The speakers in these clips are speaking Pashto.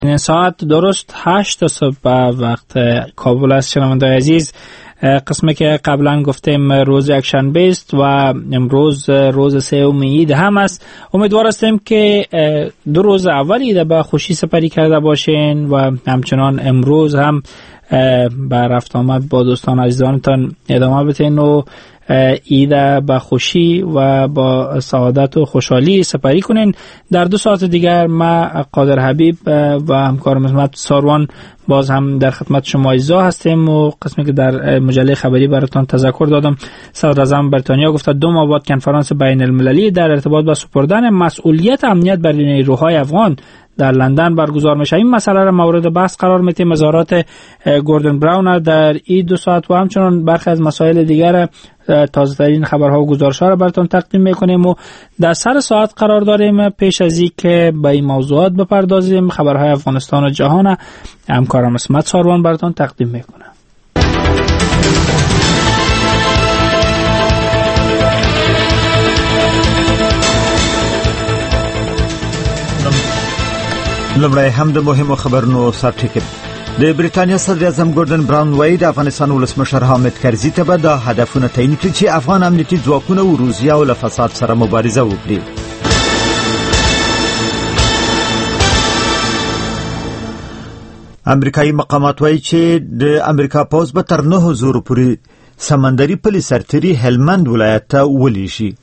ساعت درست 8 صبح وقت کابل است. شنوندگان عزیز، قسمی که قبلا گفتیم روز یکشنبه است و امروز روز سوم عید هم است. امیدوار هستیم که 2 روز اول عید به خوشی سپری کرده باشین و همچنان امروز هم به رفت آمد با دوستان عزیزانتان ادامه بدین و عید به خوشی و با سعادت و خوشحالی سپری کنین. در 2 ساعت دیگر ما قادر حبیب و همکارم اسمت ساروان باز هم در خدمت شما ایزا هستیم و قسمی که در مجله خبری براتون تذکر دادم، صدر اعظم بریتانیا گفته 2 ماه بعد کنفرانس بین المللی در ارتباط با سپردن مسئولیت امنیت بر نیروهای افغان در لندن برگزار میشه. این مسئله را مورد بحث قرار میدیم. وزارت گوردن براون در این 2 ساعت و همچنان برخی از مسائل دیگر تازه ترین خبرها و گزارش‌ها را براتون تقدیم میکنیم و در سر ساعت قرار داریم. پیش از این که به این موضوعات بپردازیم، خبرهای افغانستان و جهان همکارم اسمت ساروان براتون تقدیم میکنه. لمړی هم د مهمو خبرونو سرټکی. د بریتانیا صدر اعظم ګوردن براون وایي د افغانستان ولسمشر حامد کرزي ته به دا هدفونه تعیین کړي چې افغان امنیتي ځواکونه وروزي او له فساد سره مبارزه وکړي. امریکایي مقامات وایي چې د امریکا پوځ به تر 9000 پورې سمندري پلي سرتېري هلمند ولایت ته ولیږي.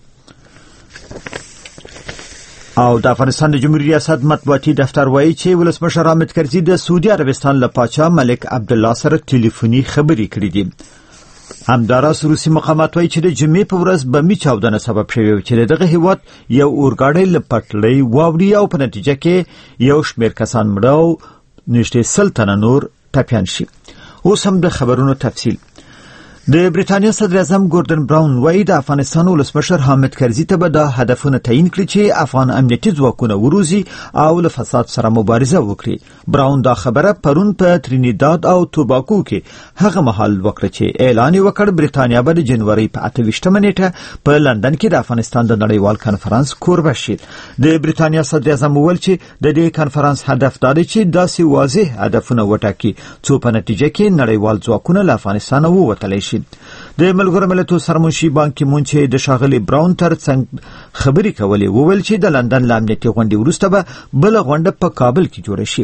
او د افغانستان د جمهوریت ریاست مطبوعاتي دفتر وایي چې ولسمشر حامد کرزي د سعودي عربستان له پاچا ملک عبدالله سره ټلیفوني خبرې کړې دي. همداراز روسي مقامات وایي چې د جمعې په ورځ بمي چاودنه سبب شوی چې دغه هیواد یو اورګاډی له پټلۍ واوړي او په نتیجه کې یو شمېر کسان مړه او نږدې 100 تنه نور ټپیان شي. اوس هم د خبرونو تفصیل. د بریتانیا صدر اعظم ګوردن براون وایي د افغانستان ولسمشر حامد کرزي ته به دا هدفونه تعیین کړي چې افغان امنیتي ځواکونه وروزي او له فساد سره مبارزه وکړي. براون دا خبره پرون په ترینیداد او توباګو کې هغه مهال وکړه چې اعلان وکړ بریتانیا به د جنوري په 28 نیټه په لندن کې د افغانستان د نړیوال کنفرانس کوربه شي. د بریتانیا صدر اعظم وویل چې د دې کنفرانس هدف دا دی چې داسې واضح هدفونه وټاکي څو په نتیجه کې نړیوال ځواکونه له افغانستان ووتلی شي. د ملګرو ملتونو سرمنشي بان کی مون چې د شاغلي براون ترڅنګ خبرې کولې وویل چې د لندن له امنیتي غونډې وروسته به بل غونډه په کابل کې جوړه شي.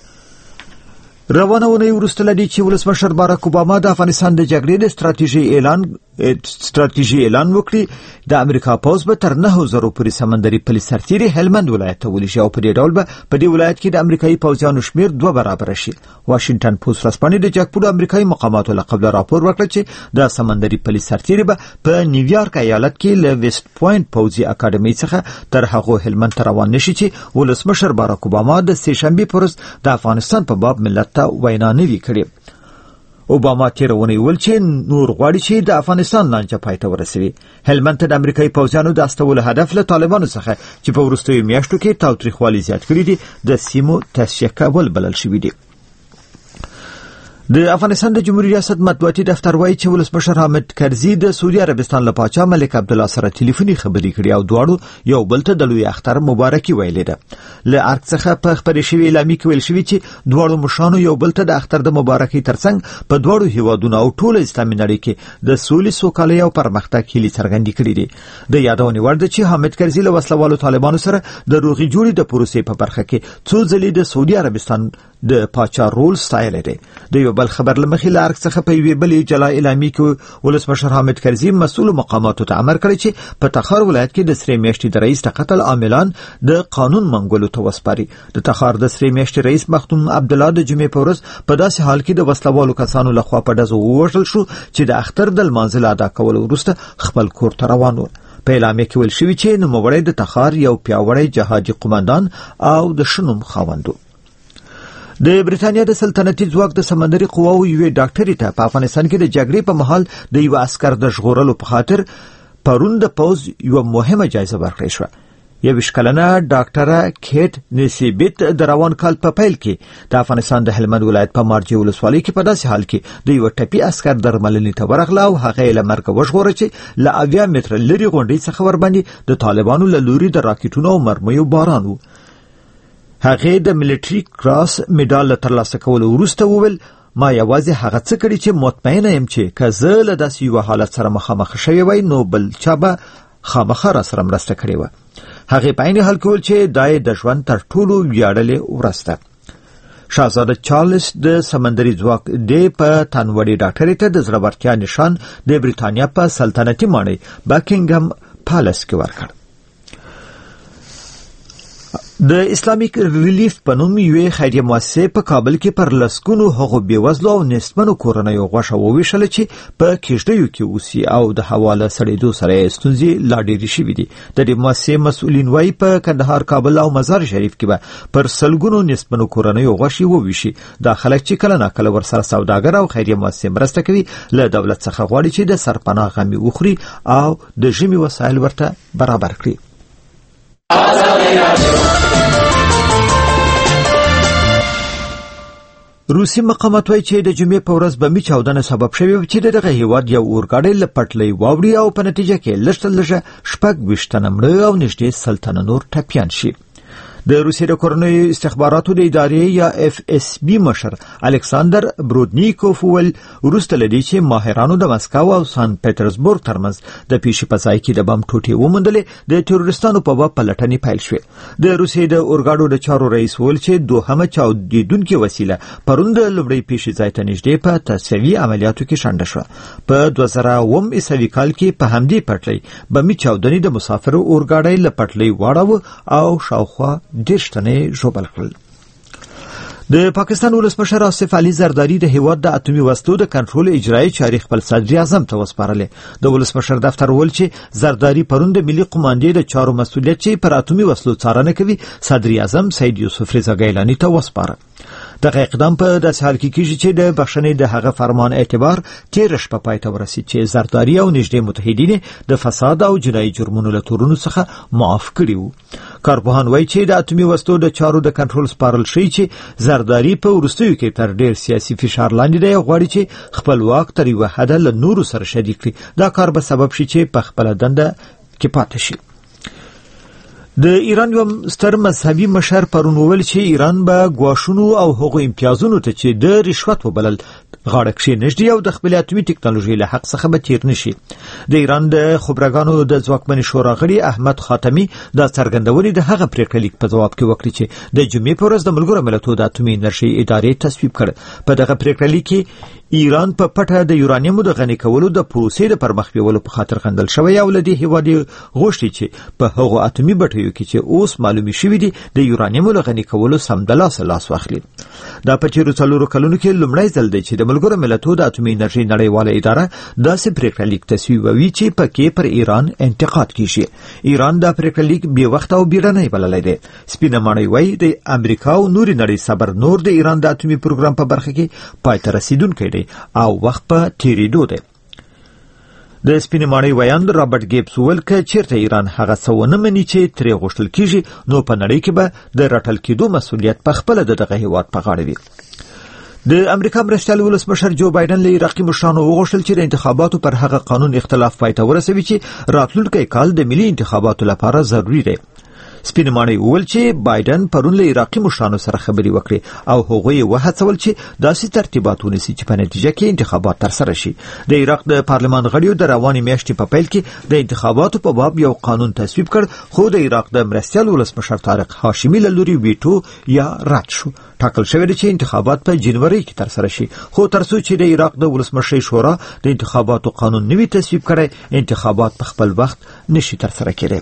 روانه ونې وروسته لدی چې ولسمشر باراک اوباما د افغانستان د جګړې د ستراتیژي اعلان وکړي. د امریکا پوځ به تر 9000 پورې سمندري پلي سرتېري هلمند ولایت ته ولیږي او په دې ډول به په دې ولایت کې د امریکایي پوځیانو شمیر 2 برابر شي. واشنگټن پوسټ رسپانې د جګپور امریکایي مقاماتو له قبل راپور ورکړ چې د سمندري پلي سرتېري به په نیویارک ایالت کې له ویسټ پوینټ پوځي اکاډمي څخه تر هغه هلمند ته روان نشي چې ولسمشر باراک اوباما د سه شنبه پر ورځ د افغانستان په باب ملت ته وینا نوي کړې. اوباما تیرونی ویل چې نور غواړي چې د افغانستان لانجه پای ته ورسوي. هلمند ته د امریکایي پوځیانو د استولو هدف له طالبانو څخه چې په وروستیو میاشتو کې تاوتریخوالي زیات کړي دي د سیمو تصفیه کول بلل شوي دي. د افغانستان د جمهوریت ریاست مطبوعاتي دفتر وایي چې ولسمشر حامد کرزي د سعودي عربستان له پاچا ملک عبدالله سره ټلیفوني خبرې کړې او دواړو یو بل ته د لوی اختر مبارکي ویلې ده. له ارګ څخه په خبرې شوی اعلامیه کې ویل شوی چې دواړو مشرانو یو بل ته د اختر د مبارکي ترڅنګ په دواړو هیوادونو او ټول اسلامي نړۍ کې د سولې سوکالۍ او پرمختګ هیلې څرګندې کړې دي. د یادونې وړ ده چې حامد کرزي له وسلوالو طالبانو سره د روغې جوړې د پروسې په برخه کې څو ځلې د سعودي عربستان د پاچا رول ستایلی دی. د یو بل خبر لمخې له ارګ څخه په یوې بلې جلا اعلامیه کې ولسمشر حامد کرزي مسؤل مقاماتو ته امر کړی چې په تخار ولایت کې د سرې میاشتې د رئیس د قتل عاملان د قانون منګولو ته وسپاري. د تخار د سرې میاشتې رئیس مختوم عبدالله د جمعې په ورځ په داسې حال کې د وسلوالو کسانو لخوا په ډزو ووژل شو چې د اختر د لمانځه له ادا کولو وروسته خپل کور ته روان و. په اعلامیه کې ویل شوي چې نوموړی د تخار یو پیاوړی جهادي قومندان او د شنوم خاوند و. د بریتانیا د سلطنتي ځواک د سمندري قواو یوې ډاکټرې ته په افغانستان کې د جګړې په مهال د یو عسکر د ژغورلو په خاطر پرون د پوز یو مهمه جایزه ورکړې شوه. 21 کلنه ډاکټره کیټ نسیبت د روان کال په پیل کې د افغانستان د هلمند ولایت په مارجې ولسوالۍ کې په داسې حال کې د یو ټپي عسکر درملنې ته ورغله او هغه یې له مرګه وژغوره چې له 80 متره لرې غونډۍ څخه ورباندې د طالبانو له لوري د راکټونو او مرمیو باران و. هغه د ملټری کراس میډال ترلاسه کولو وروسته وویل ما یوازې هغه څه کړی چې مطمئنه یم چې که زه له داسې یو حالت سره مخامخ شوی وای نو بل چا به خامخا را سره مرسته کړې وه. هغې په عین حال کې وویل چې دا یې د ژوند تر ټولو ویاړلې ورځ ده. شاهزاده چارلز د سمندري ځواک د په تنوړي ډاکټرې ته د زړورتیا نشان د بریتانیا په سلطنتي ماڼۍ بکینګم پالیس کې ورکړ. د اسلامیک ریلیف په نوم یوې خیریه مؤسسې په کابل کې پر لسګونو هغو بېوزلو او نېستمنو کورنیو غوښه وویشله چې په کېږدیو کې اوسي او د هوا له سړېدو سره یې ستونزې لا ډېرې شوي دي. د دې مؤسسې مسؤلین وایي په کندهار، کابل او مزار شریف کې به پر سلګونو نېستمنو کورنیو غوښې وویشي. دا خلک چې کله ناکله ورسره سوداګر او خیریه مؤسسې مرسته کوي له دولت څخه غواړي چې د سرپناه غمي وخوري او د ژمي وسایل ورته برابر کړي. روسي مقامات وایي چې د جمعې په ورځ بمي چاودنه سبب شوې چې دغه هیواد یو اورګاډی له پټلۍ واوړي او په نتیجه کې لږ تر لږه 26 تنه مړه او نږدې 100 تنه نور ټپیان شي. د روسیې د کورنیو استخباراتو د ادارې یا FSB مشر الکساندر برودنیکوف ویل وروسته له دې چې ماهرانو د مسکو او سان پټرزبورګ ترمنځ د پیښې په ځای کې د بم ټوټې وموندلې د تروریستانو په باب پلټنې پیل شوې. د روسیې د اورګاډو د چارو رئیس ویل چې دوهمه چاودیدونکې وسیله پرون د لومړۍ پیښې ځای ته نږدې په تسوي عملیاتو کې شنډه شوه. په 2000 عیسوي کال کې په همدې پټلۍ بمي چاودنې د مسافرو اورګاډی له پټلۍ واړاوه او شاوخوا 10 تنه ژوبل کړل. د پاکستان ولسمشر آصف علي زرداری د هیواد د اتومي وسلو د کنټرول اجرایي چارې خپل صدر اعظم ته وسپارلې. د ولسمشر دفتر ویل چې زرداری پرون د ملي قوماندې د چارو مسؤلیت چې پر اتومي وسلو څارنه کوي صدر اعظم سید یوسف رضا ګیلاني ته وسپاره. دغه اقدام په داسې حال کې کیږي چې د بخښنې د هغه فرمان اعتبار تیر شپه پای ته ورسید چې زرداری او نږدې متحدین د فساد او جنایي جرمونو له تورونو څخه معاف کړي وو. کارپوهان وایي چې د اتومي وسلو د چارو د کنټرول سپارل شوی چې زرداری په وروستیو کې تر ډیر سیاسي فشار لاندې دی او غواړي چې خپل واک تر یوه حده له نورو سره شریک کړي. دا کار به سبب شي چې په خپله دنده کې پاتې شي. د ایران یو ستر مذهبي مشر پرون وویل چې ایران به ګواښونو او هغو امتیازونو ته چې د رشوت وبلل غاړه کښېنږدي او د خپلې اتومي ټکنالوژۍ له حق څخه به تیر نشي. د ایران د خبرګانو د ځواکمنې شورا غړي احمد خاتمي دا څرګندونې د هغه پریکړه لیک په ځواب کې وکړي چې د جمعې په ورځ د ملګرو ملتونو د اتومي انرژۍ ادارې تصویب کړ. په دغه پریکړه لیک کې ایران په پټه د یورانیمو د غني کولو د پروسې د پرمخ بیولو په خاطر غندل شوی او لدی هیواد غوښتي چې په هغو اتومي بټیو کې چې اوس معلومي شوی دي د یورانیمو د غني کولو سمدلاسه لاس واخلي. دا په تیرو څلورو کلونو کې لومړی ځل دی چې د ملګرو ملتونو د اتومي انرژۍ نړیواله اداره داسې پریکړه لیک تصویبوي چې پکې پر ایران انتقاد کیږي. ایران دا پریکړه لیک بې وخته او بیړنی بللی دی. سپینه ماڼۍ وایي د امریکا او نورې نړۍ صبر نور د ایران د اتومي پروګرام په برخه کې پای ته رسیدونکی دی او وخت په تیریدو دی. د سپینې ماڼۍ ویاند رابرټ ګیبس ویل که چیرته ایران هغه څه ونه مني چې ترې غوښتل کیږي نو په نړۍ کې به د راټل کېدو مسؤلیت په خپله د دغه هیواد په غاړه وي. د امریکا مرستیال ولسمشر جو بایدن له عراقي مشرانو وغوښتل چې د انتخاباتو پر هغه قانون اختلاف پای ته ورسوي چې راتلونکی کال د ملي انتخاباتو لپاره ضروري دی. سپینه ماڼۍ وویل چې بایدن پرون له عراقي مشرانو سره خبرې وکړې او هغوی وهڅول چې داسې ترتیبات ونیسي چې په نتیجه کې انتخابات ترسره شي. د عراق د پارلمان غړیو د روانې میاشتې په پیل کې د انتخاباتو په باب یو قانون تصویب کړ خو د عراق د مرستیال ولسمشر طارق هاشمي له لوري ویټو یا رد شو. ټاکل شوی دی چې انتخابات په جنوري کې ترسره شي خو تر څو چې د عراق د ولسمشرۍ شورا د انتخاباتو قانون نوي تصویب کړي انتخابات په خپل وخت نشي ترسره کېدای.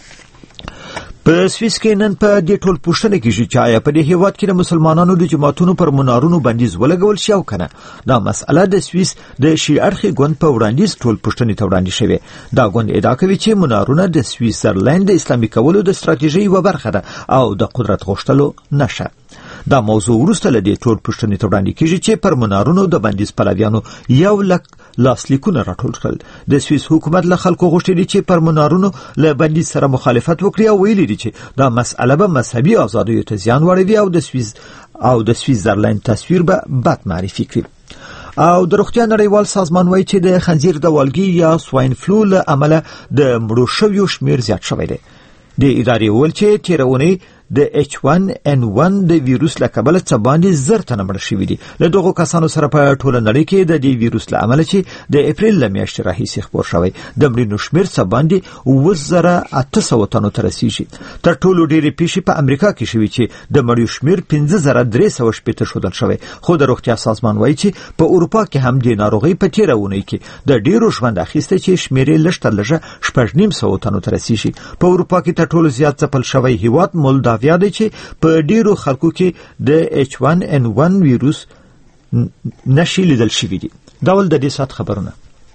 په سویس کې نن په دې ټول پوښتنه کېږي چې آیا په دې هیواد کې د مسلمانانو د جماعتونو پر منارونو بندیز ولګول شي او کنه. دا مسأله د سویس د شي اړخي ګوند په وړاندیز ټول پوښتنې ته وړاندې شوې. دا ګوند ادعا کوي چې منارونه د سویسرلند د اسلامي کولو د ستراتیژۍ یوه برخه ده او د قدرت غوښتلو نشه. دا موضوع وروسته له دې ټول پوښتنې ته وړاندې کېږي چې پر منارونو د بندیز پلویانو 100,000 لاسلیکونه راټول کړل. د سویس حکومت له خلکو غوښتي دي چې پر منارونو له بندیز سره مخالفت وکړي او ویلي دي چې دا مسأله به مذهبي آزادیو ته زیان واړوي او د سویسرلند تصویر به بد معرفي کړي. او د روغتیا نړیوال سازمان وایي چې د خنزیر د والګي یا سواین فلو له امله د مړو شویو شمیر زیات شوی دی. د ادارې وویل چې تېره اونۍ د H1N1 د ویروس له کبله څه باندې زر تنه مړه شوي دي. له دغو کسانو سره په ټوله نړۍ کې د دې ویروس له امله چې د اپریل له میاشتې راهیسې خپور شوی د مړینو شمېر څه باندې 2800 تنو ته رسیږي. تر ټولو ډېرې پیښې په امریکا کې شوي چې د مړیو شمېر 5360 ښودل شوی، خو د روغتیا سازمان وایي چې په اروپا کې هم د ناروغۍ په تېره اونۍ کې د ډېرو ژوند اخیسته چې شمېر یې لږ تر لږه 950 تنو ته رسیږي. په اروپا کې تر ټولو زیات ځپل شوی هیواد مولداویا دی چې په ډېرو خلکو کې د H1N1 ویروس نشي لیدل شوي دي. ډول د دې سات خبرونه.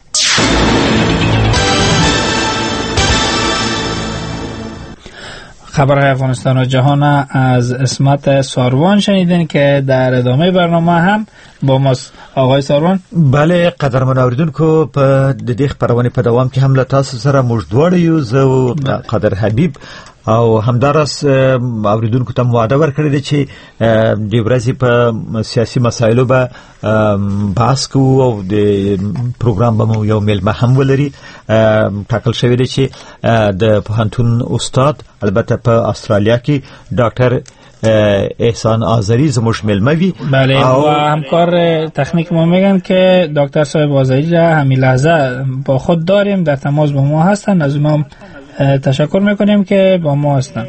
خبرهای افغانستان و جهان از اسمت ساروان شنیدین که در ادامه برنامه هم با ماست. آقای ساروان. بله، قدرمن اوریدونکو، په د دې خبرونه په دوام کې هم له تاسو سره موږ دواړه یو، زه قادر حبیب او همدارس اوریدونکو ته وعده ورکړی دی چې د ورځې په سیاسي مسایلو به بحث کوو او د پروګرام به مو یو میلمه هم ولري. ټاکل شوی دی چې د پوهنتون استاد، البته په استرالیا کې، ډاکټر احسان آذری زموږ میلمه وي. بله، و همکار تکنیک ما میگن که دکتر صاحب آذری را همین لحظه با خود داریم، در تماس با ما هستن. از اونم تشکر میکنیم که با ما هستن.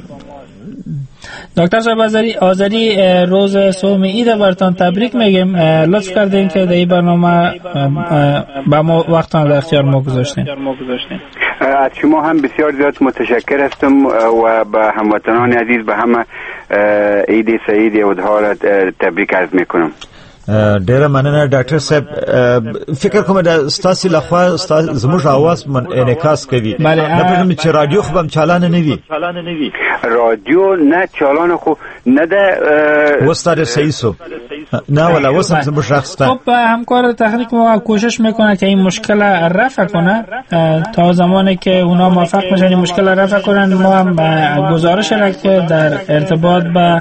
دکتر صاحب آذری، روز صوم عید برتان تبریک میگیم. لطف کردین که در این برنامه با ما وقتان در اختیار ما گذاشتین. از شما هم بسیار زیاد متشکر هستم و به هموطنان عزیز به همه عید سعید یودها تبریک عرض میکنم. ډیره مننه ډاکټر صاحب. فکر کوم د ستاسو لخوا زموږ आवाज من انعکاس کوي. نه پېژنم چې رادیو خو هم چالان نه وي. رادیو نه چالان خو نه ده. وستاره صحیح سو نه ولا وسم زموږ شخصا. خب همکار تکنیک ما کوشش میکنه که این مشکل رفع کنه. تا زمانی که اونا موفق میشن این مشکل رفع کنن، ما هم گزارش را که در ارتباط با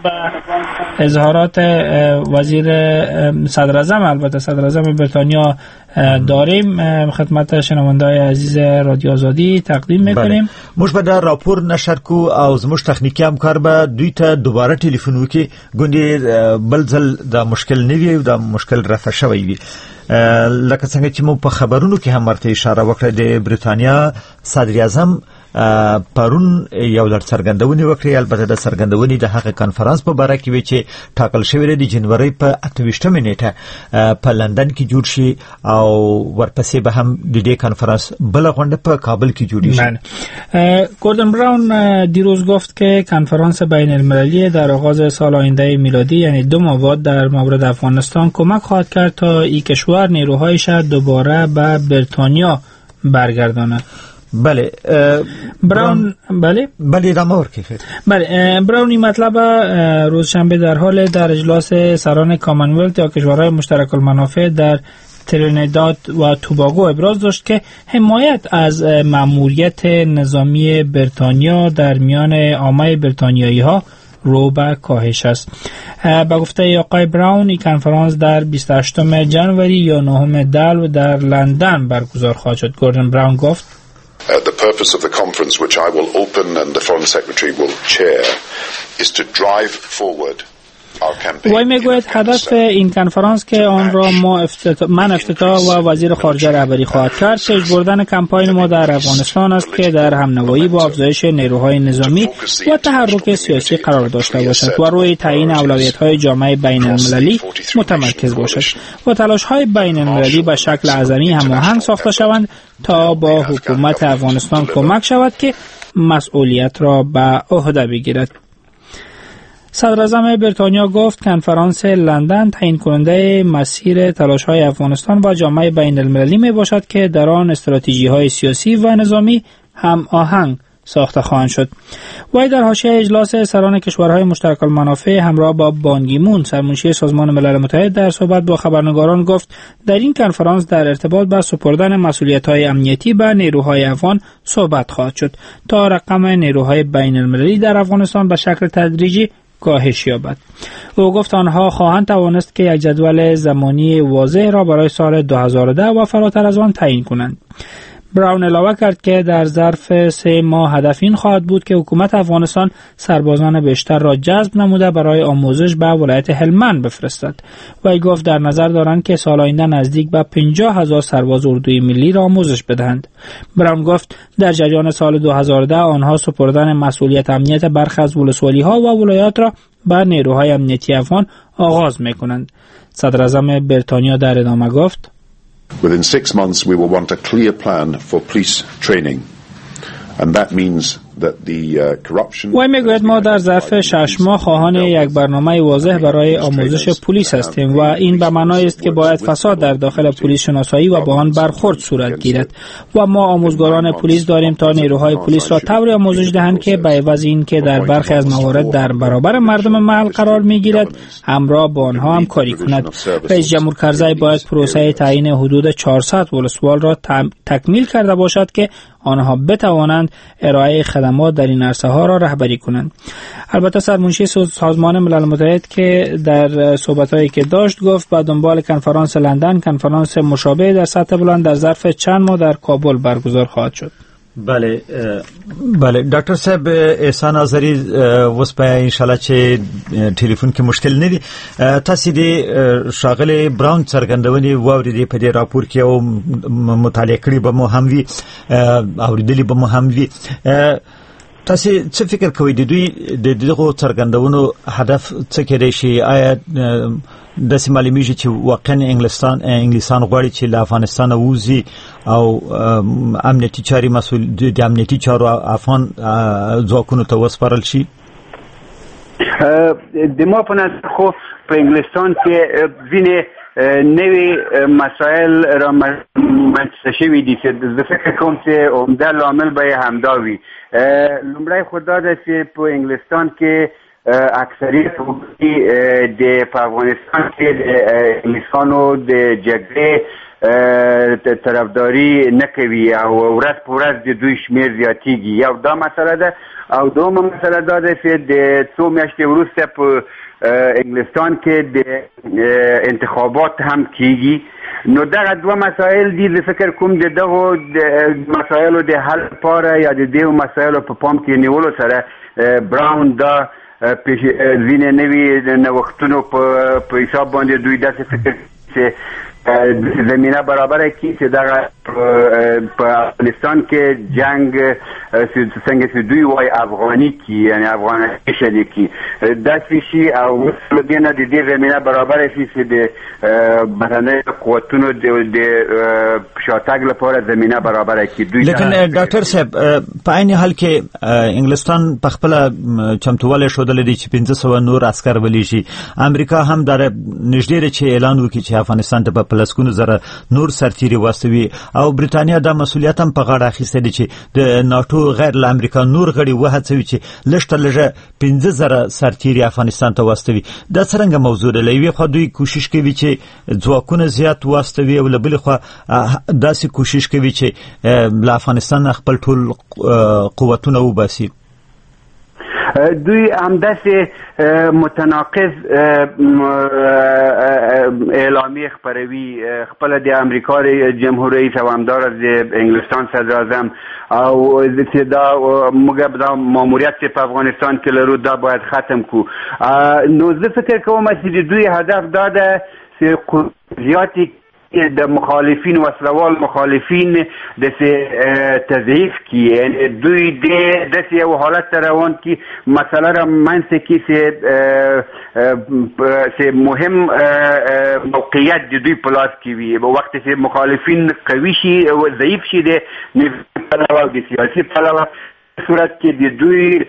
اظهارات وزیر صدر اعظم، البته صدر اعظم بریتانیا، داریم خدمت شنونده‌های عزیز رادیو آزادی تقدیم میکنیم. موږ به دا راپور نشر کو او زموږ تخنیکی همکار به دوی ته دوباره ټلیفون وکړي، ګوندې بل ځل دا مشکل نه وي او دا مشکل رفع شوی وي. لکه څنګه چې مو په خبرونو کې هم ورته اشاره وکړه، د بریتانیا صدر اعظم پرون یو لړ څرګندونې وکړې. البته د څرګندونې د هغه کانفرنس په باره کې وی چې ټاکل شوی دی د جنوري په 28 نیټه په لندن کې جوړ شي او ورپسې به هم د دې کانفرنس بل غونډه په کابل کې جوړ شي. گوردن براون دیروز گفت که کنفرانس بین المللی در آغاز سال آینده میلادی، یعنی 2 ماه بعد، در مورد افغانستان کمک خواهد کرد تا این کشور نیروهایش دوباره به بریتانیا برگرداند. بله، براون براون این مطلب روز شنبه در حال در اجلاس سران کامنولت یا کشورهای مشترک المنافع در ترینیداد و توباگو ابراز داشت که حمایت از مأموریت نظامی بریتانیا در میان عامه بریتانیایی ها رو به کاهش است. به گفته آقای براون، این کنفرانس در 28 جنوری یا 9 دلو در لندن برگزار خواهد شد. گوردن براون گفت The purpose of the conference, which I will open and the Foreign Secretary will chair, is to drive forward وی میگوید هدف این کنفرانس که آن را من افتتاح و وزیر خارجه رهبری خواهد کرد، پیش بردن کمپاین ما در افغانستان است که در همنوایی با افزایش نیروهای نظامی و تحرک سیاسی قرار داشته باشد و روی تعیین اولویت‌های جامعه بین المللی متمرکز باشد و تلاش‌های بین المللی به شکل اعظمی هماهنگ ساخته شوند تا با حکومت افغانستان کمک شود که مسئولیت را به عهده بگیرد. صدر اعظم بریتانیا گفت کنفرانس لندن تعیین کننده مسیر تلاش‌های افغانستان و جامعه بین المللی می باشد که در آن استراتژی‌های سیاسی و نظامی هم آهنگ ساخته خواهند شد. وی در حاشیه اجلاس سران کشورهای مشترک المنافع همراه با بان کی مون، سرمنشی سازمان ملل متحد، در صحبت با خبرنگاران گفت در این کنفرانس در ارتباط با سپردن مسئولیت‌های امنیتی به نیروهای افغان صحبت خواهد شد تا رقم نیروهای بین المللی در افغانستان به شکل تدریجی کاهش یابد. او گفت آنها خواهند توانست که یک جدول زمانی واضح را برای سال 2010 و فراتر از آن تعیین کنند. براون علاوه کرد که در ظرف 3 ماه هدف این خواهد بود که حکومت افغانستان سربازان بیشتر را جذب نموده برای آموزش به ولایت هلمند بفرستد. وی گفت در نظر دارند که سال آینده نزدیک به 50,000 سرباز اردوی ملی را آموزش بدهند. براون گفت در جریان سال 2010 آنها سپردن مسئولیت امنیت برخی از ولسوالی‌ها و ولایات را به نیروهای امنیتی افغان آغاز می‌کنند. صدر اعظم بریتانیا در ادامه گفت Within 6 months we will want a clear plan for police training. And that means that the corruption وی میگوید ما در ظرف 6 ماه خواهان یک برنامه واضح برای آموزش پلیس هستیم و این به معنای است که باید فساد در داخل پلیس شناسایی و با آن برخورد صورت گیرد و ما آموزگاران پلیس داریم تا نیروهای پلیس را طوری آموزش دهند که به عوض این که در برخی از موارد در برابر مردم محل قرار میگیرد همراه با آنها همکاری کند. رئیس جمهور کرزی باید پروسه تعیین حدود 400 ولسوال را تکمیل کرده باشد که آنها بتوانند ارائه خدمات در این عرصه ها را رهبری کنند. البته سرمنشی سازمان ملل متحد که در صحبت‌هایی که داشت گفت با دنبال کنفرانس لندن کنفرانس مشابه در سطح بلند در ظرف چند ماه در کابل برگزار خواهد شد. بله ډاکټر صاحب احسان آذری اوس په ان شاء الله چې ټلیفون کې مشکل نه دي تاسو دې شاغله براون څرګندونې واورېدې په دې راپور کې او مطالعه کړې به مو هم وي اوریدلې به مو هم وي تاسو څه فکر کوئ د دوی د دغه څرګندونو هدف څه کېدای شي؟ آیا د سیمالیمیږي چې واقعا انګلیسان غواړي چې له افغانستان ووځي او امنیتي چاري مسؤل د امنیتي چارو افغان ځواکونو ته وسپارل شي؟ د ما په نظر خو په انګلستان کې ځینې نوی مسائل را منځته شوي دي چې زه فکر کوم چې عمده لامل به یې همدا وي. لومړی خو دا ده چې په انګلستان کې اکثریت د په افغانستان کې د انګلیسانو د جګړې طرفداري نه کوي او ورځ په ورځ د دوی شمېر زیاتېږي. یو دا مسله ده او دومره مسله دا ده چې د څو میاشتې وروسته په انګلستان کې د انتخابات هم کیږي. نو دغه دوه مسائل دي زه فکر کوم د دغو مسایلو د حل لپاره یا د دې مسایلو په پام کې نیولو سره براون دا ځینې نوي نوښتونو په حساب باندې دوی داسې فکر چې زمینه برابره کړي چې دغه په افغانستان کې جنگ څنګه چې دوی وایي افغاني کړي یعنی افغانیشن کړي داسې شي او دې نه د دې زمینه برابره شي چې د بهرنیو قوتونو د شاتګ لپاره زمینه برابره کړي. لیکن ډاکټر صاحب په عین حال کې انګلستان په خپل چمتووالی ښودلی دی چې 500 نور عسکر ولی شي. امریکا هم در نږدې چې اعلان وکړي چې افغانستان ته په لسګونو زره نور سرتیري واستوي او برېټانیا دا مسؤلیت هم په غاړه اخیستی دی چې د ناټو غیر له امریکا نور غړي وهڅوي چې لږ تر لږه 15,000 سرتیري افغانستان ته واستوي. دا څرنګه موضوع ده؟ له یوې خوا دوی کوشش کوي چې ځواکونه زیات واستوي او له بلې خوا داسې کوشش کوي چې له افغانستان خپل ټول قوتونه وباسي. دوی همداسې متناقض اعلامیه خپروي خپل د امریکا جمهور رئیس او همدارس د انګلستان صدر اعظم او چې دا موږ دا ماموریت چې په افغانستان کې لرو دا باید ختم کو. نو زه فکر کوم چې دوی هدف دا ده چې زیاتی د مخالفین وسلوال مخالفین د تضعیف کی یعنی دوی د یو حالت روان کی مسئله را منځ کې چې مهم موقعیت د دوی په لاس کې وي په وخت چې مخالفین قوي شي او ضعیف شي د پلوه د سیاسي پلوه صورت کې د دوی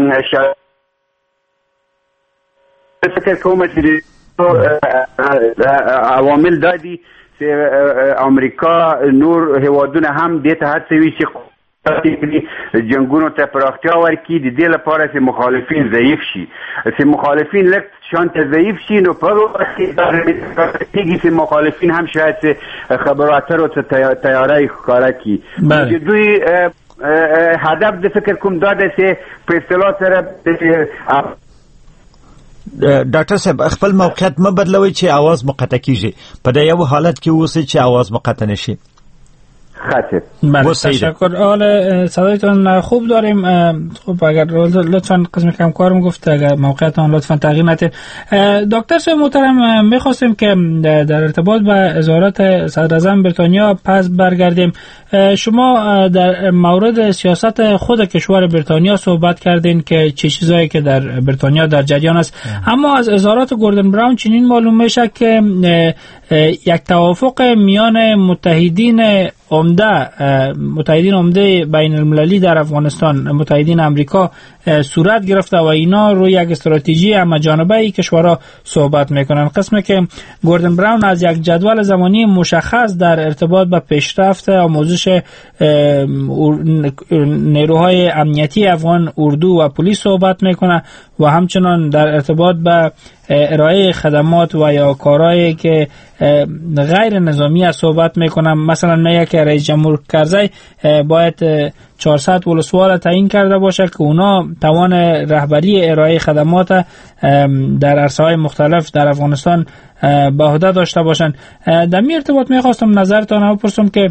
فکر کوم چې عوامل دادي چې امریکا نور هیوادونه هم دې ته هڅوي چې جنگونو ته پراختیا ورکړي د دې لپاره چې مخالفین ضعیف شي چې مخالفین لږ شان ته ضعیف شي نو په وخت کې چې مخالفین هم شاید خبرو اترو ته تیاری ښکاره کړي. دوی هدف د فکر کوم دا ده چې په اصطلاح سره ډاکټر صاحب خپل موقعیت مه بدلوي چې आवाज مقطع کیږي په دا یو حالت کې اوسئ چې आवाज مقطع نشي. خطه. بله تشکر. حال صدایتون خوب داریم. خب اگر لطفاً قسم کم کارم گفت اگر موقعیتان لطفاً تغییر ندید. دکتر صاحب محترم می‌خواستیم که در ارتباط با اظهارات صدر اعظم بریتانیا پس برگردیم. شما در مورد سیاست خود کشور بریتانیا صحبت کردین که چه چیزایی که در بریتانیا در جریان است، اما از اظهارات گوردن براون چنین معلوم میشه که یک توافق میان متحدین عمده بین المللی در افغانستان، متحدین امریکا صورت گرفته و اینا روی یک استراتژی همه‌جانبه ای کشورها صحبت میکنن. قسمی که گوردن براون از یک جدول زمانی مشخص در ارتباط با پیشرفت آموزش نیروهای امنیتی افغان، اردو و پلیس صحبت میکنه و همچنان در ارتباط با ارائه خدمات و یا کارهایی که غیر نظامی از صحبت میکنم. مثلا میگه که رئیس جمهور کرزی باید 400 ولسوال تعیین کرده باشه که اونا توان رهبری ارائه خدمات در عرصه‌های مختلف در افغانستان به عهده داشته باشن. در این ارتباط میخواستم نظرتان رو بپرسم که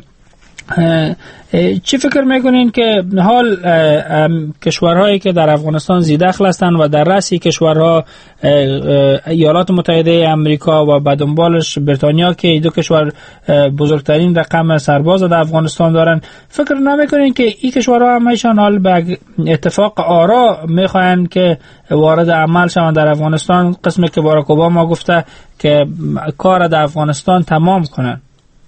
چی فکر میکنین که حال کشورهایی که در افغانستان ذی‌دخل هستند و در رأس کشورها ایالات متحده امریکا و بعد دنبالش بریتانیا که دو کشور بزرگترین رقم سرباز در افغانستان دارن، فکر نمیکنین که این کشورها همشان حال به اتفاق آرا میخواین که وارد عمل شوند در افغانستان، قسمی که باراک اوباما گفته که کار در افغانستان تمام کنن؟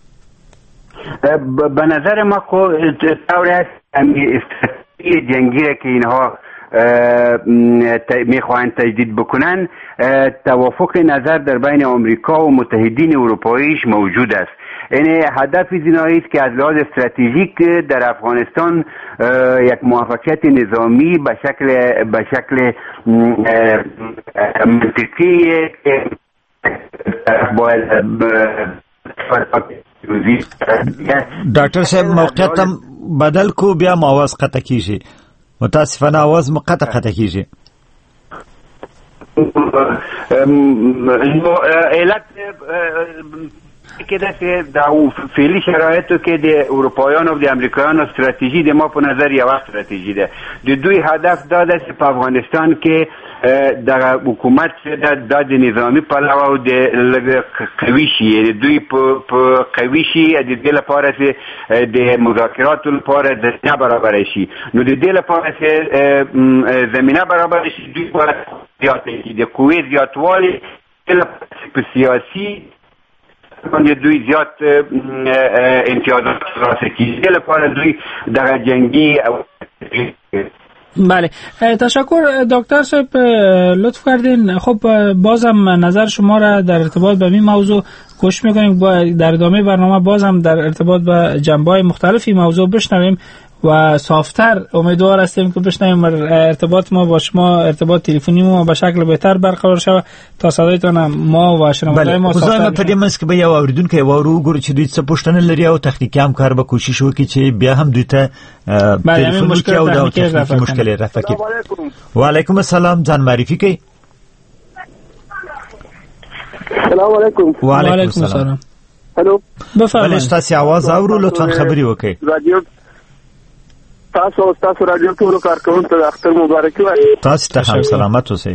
به نظر ما طوری است استراتژی جنگی که اینها میخواهند تجدید بکنن، توافق نظر در بین آمریکا و متحدین اروپاییش موجود است. یعنی هدف زینایی است که از لحاظ استراتژیک در افغانستان یک موفقیت نظامی به شکل منطقی باید ډاکټر صاحب موقعیت هم بدل کو بیا آواز قطع کیږي، متاسفانه آواز قطع کیږي. علت که در فعلی شرایطو که د اروپایان و د امریکایان استراتژی د ما په نظر یو استراتژی ده. د دوی هدف دا ده چې په افغانستان کې د حکومت د نظامی پلوه او د قوي شي، دوی په قوي شي د دې لپاره چې د مذاکراتو لپاره زمینه برابر شي. نو د دې لپاره چې زمینه برابر شي دوی باید زیاته شي، د قوې زیاتوالی په سیاسي دوی زیاد امتیازات راسته کیږي لپاره دوی در جنگی. بله تشکر دکتر صاحب لطف کردین. خب بازم نظر شما را در ارتباط به این موضوع گوش میکنیم، در ادامه برنامه بازم در ارتباط به جنبه‌های مختلفی موضوع بشنویم و صافتر امیدوار هستیم که بشنویم ارتباط ما با شما، ارتباط تلفنی ما به شکل بهتر برقرار شود تا صدایتان ما و شنوندگان ما صافتر بشه. په دې منځ کې به یو اوریدونکی وورو ګوري چې دوی څه پوښتنه لري او تخنیکی همکار به کوشش وکړي چې بیا هم دوی ته تلیفون وکړي او دا تخنیکی مشکل رفع کړي. وعلیکم السلام، ځان معرفي کړئ. السلام علیکم. وعلیکم السلام. هلو بفرمایئ. تاسو आवाज اورو، لطفا خبري وکړئ. تاسو رادیو ټولو کارکونکو ته اختر مبارک وایي. تاسو ته هم سلامت اوسئ.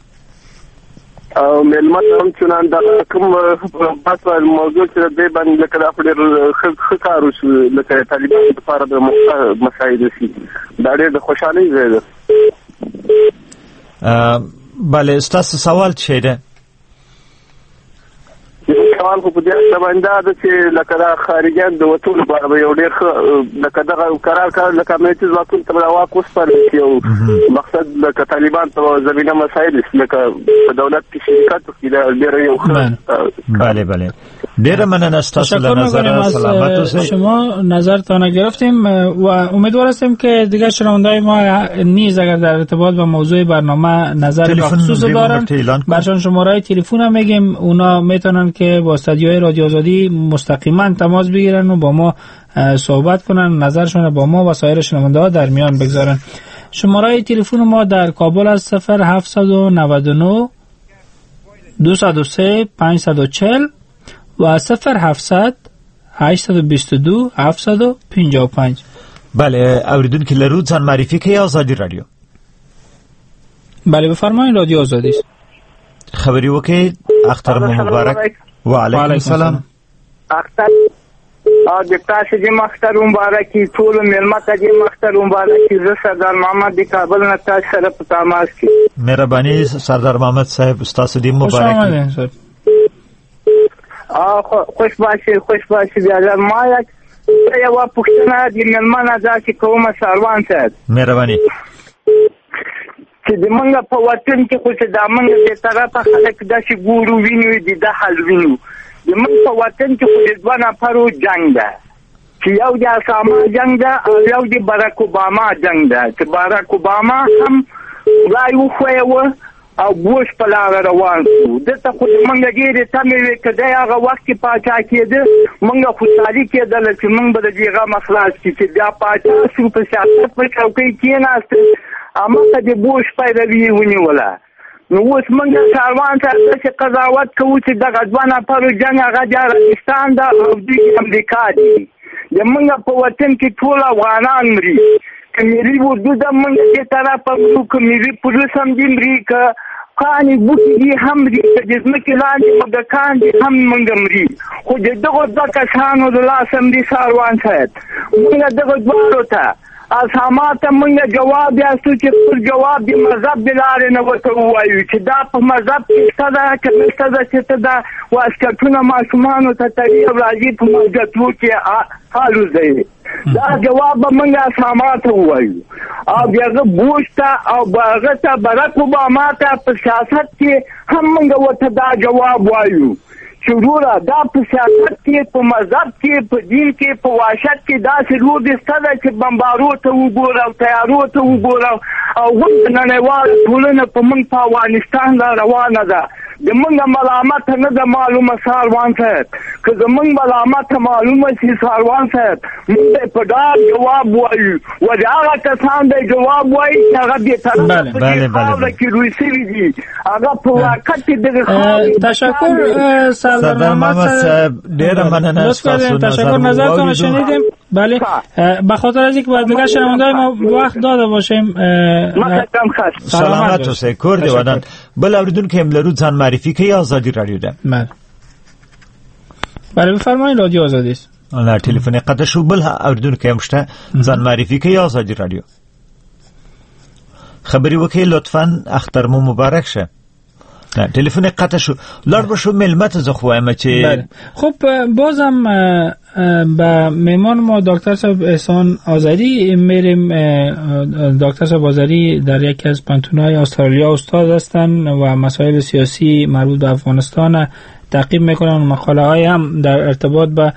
او ملمت هم چنان دا کوم بحث موضوع چې دې باندې لکه دا ډېر ښه کار وشو، لکه طالبانو لپاره د مسایل شي دا ډېر د خوشحالۍ ځای ده. بله ستاسو سوال څه دی؟ سوال خو په دې اړه باندې دا چې لکه دا خارجيان د وټول لپاره یو ډېر لکه دا قرار کړ لکه امنیتي ځواکونو ته واک وسپارل شي او مقصد لکه طالبان ته زمينه مسایل لکه په دولت کې شرکت کې دا ډېر یو بله ډېر مننه ستاسو له نظر سلامت اوسئ. شما نظرتان گرفتیم و امیدوار هستیم که دیگر شنوندگان ما نیز اگر در ارتباط با موضوع برنامه نظر به خصوص دارن برشان شماره تلفن هم میگیم، اونا میتونن که با استودیوی رادیو آزادی مستقیما تماس بگیرن و با ما صحبت کنن، نظرشون با ما و سایر شنونده‌ها در میان بگذارن. شماره تلفن ما در کابل از 0799 203 540 و 0700 822 755. بله اوریدونکو لرو ځان معرفي کوي آزادی رادیو. بله بفرمایید رادیو آزادی است. خبری وکي اختر مبارک. و علیکم السلام. اختر د تاسو دې اختر مبارک ټول ملمت دې اختر مبارک. زه سردار محمد د کابل نه تاسو سره په تماس کې. مهرباني سردار محمد صاحب تاسو دې مبارک. خوش باشي بیا ما یو پښتنه د ملمنه ځکه کومه سروان صاحب. مهرباني. چې د منګه په وطن کې خو چې د منګه د طرفه خلک داسې ګورو ویني د حل وینو. د منګه په وطن کې خو د دوه نفرو جنگ ده چې یو د اسامه جنگ ده او یو د باراک اوباما جنگ ده چې باراک اوباما هم رای وښویوه او بوش په لاره روان شو. دلته خو د منګه ډېرې تمې وې که دی هغه وخت کې پاچا کېده منګه خوشحالي کېدله چې موږ به د دې غمه خلاص کړي چې بیا پاچا شو په سیاست په چوکۍ کېناسته امته د بوش پیروي ونیوله. نو اوس موږ کاروان ته داسې قضاوت کوو چې دغه دوه نفرو جنګ هغه د عربستان ده او دوی امریکا دي. د موږ په وطن کې ټول افغانان مري که ملي اردو ده موږ دې طرفه مرو که ملي پولیس هم دي مري که قانې بوټي دي هم مري که د ځمکې لاندې موږکان دي هم موږ مري. خو د دغو دوه کسانو د لاسه مري ساروان صاحب. موږ دغه دواړو ته اساماته موږ جواب یاستو چې پر جواب د مذهب د لارې نه ورته ووایو چې دا په مذهب کې شته ده که نشته ده چې ته دا واسکټونه ماشومانو ته تړي او راځي په مسجدو کې حال وځوي. دا جواب به موږ اساماته ووایو او بیا هغه بوش ته او هغه ته باراک اوباما ته په سیاست کې هم موږ ورته دا جواب وایو چې وروره دا په سیاست کې په مذهب کې په دین کې په وحشت کې داسې لوبې شته ده چې بمبارو ته وګوره او تیارو ته وګوره او هم نړیواله ټولنه په موږ په افغانستان را روانه ده. د موږ ملامت نه ده معلومه ساروان صاحب. که زموږ ملامت معلومه شي ساروان صاحب موږ په ډاډ جواب وایو و د هغه کسان دی جواب وایي چې هغه بېطرفه په دې خاوره کې روی شوي دي هغه په واقع کې دغه تشکر سردار محمد صاحب ډېره مننه ستاسو تشکر نظرتون شنیدیم. بله به خاطر از اینکه باید دیگر شنونده‌های ما وقت داده باشیم سلامت اوسئ کور دی ودان. بل اوریدونکو هم لرو ځان معرفي کوي آزادی رادیو ده. بله بفرمایید رادیو آزادی است. نه تلفن قطع شو. بل اوریدونکو هم شته ځان معرفي کوي آزادی رادیو. خبري وکړئ لطفاً اختر مو مبارک شه. نه تلفن قطع شو. لار بشو ملمت زخوایم چې خب بازم با میمان ما دکتر صاحب احسان آذری میریم. دکتر صاحب آذری در یکی از پانتون‌های استرالیا استاد هستند و مسائل سیاسی مربوط به افغانستان تعقیب میکنن و مقاله های هم در ارتباط با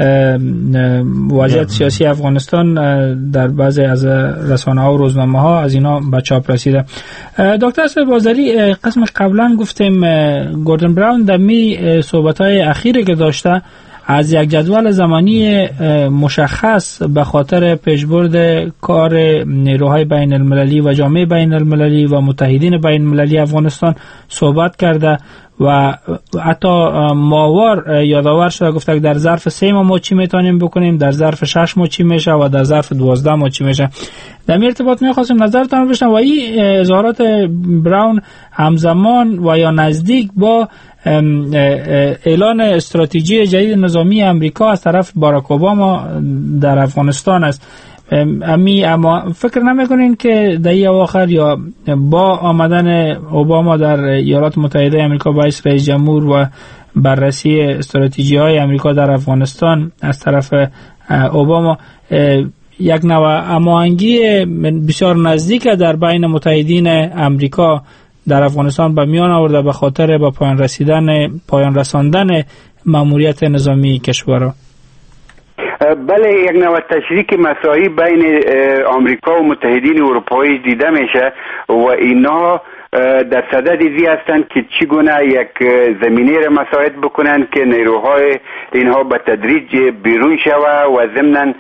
وضعیت سیاسی افغانستان در بعضی از رسانه ها و روزنامه ها از اینا به چاپ رسیده. دکتر صاحب آذری قسم قبلا گفتیم گوردن براون در می صحبت های اخیری که داشته از یک جدول زمانی مشخص به خاطر پیشبرد کار نیروهای بین المللی و جامعه بین المللی و متحدین بین المللی افغانستان صحبت کرده و حتی ماوار یادآور شده گفته که در ظرف 3 ماه ما چی میتونیم بکنیم، در ظرف 6 ماه چی میشه و در ظرف 12 ماه چی میشه. در این ارتباط میخواستم نظرتان رو بشنوم و این اظهارات براون همزمان و یا نزدیک با اعلان استراتژی جدید نظامی امریکا از طرف باراک اوباما در افغانستان است. اما فکر نمیکنین که در این اواخر یا با آمدن اوباما در ایالات متحده امریکا باعث رئیس جمهور و بررسی استراتژی های امریکا در افغانستان از طرف اوباما یک نوع هماهنگی بسیار نزدیک در بین متحدین امریکا در افغانستان به میان آورده به خاطر با پایان رساندن ماموریت نظامی کشورها؟ بله، یک نوع تشریک مساعی بین آمریکا و متحدین اروپایی دیده میشه و اینا در صدد ازی هستند که چگونه یک زمینه را مساعد بکنند که نیروهای اینها به تدریج بیرون شوه و ضمناً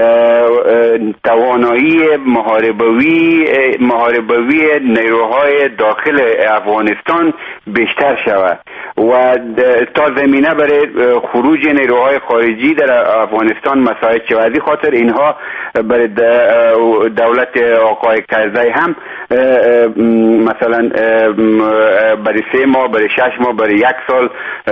توانایی محاربوی نیروهای داخل افغانستان بیشتر شود و تا زمینه برای خروج نیروهای خارجی در افغانستان مساعد شود. از این خاطر اینها برای دولت آقای کرزی هم مثلا برای 3 ماه، برای 6 ماه، برای 1 سال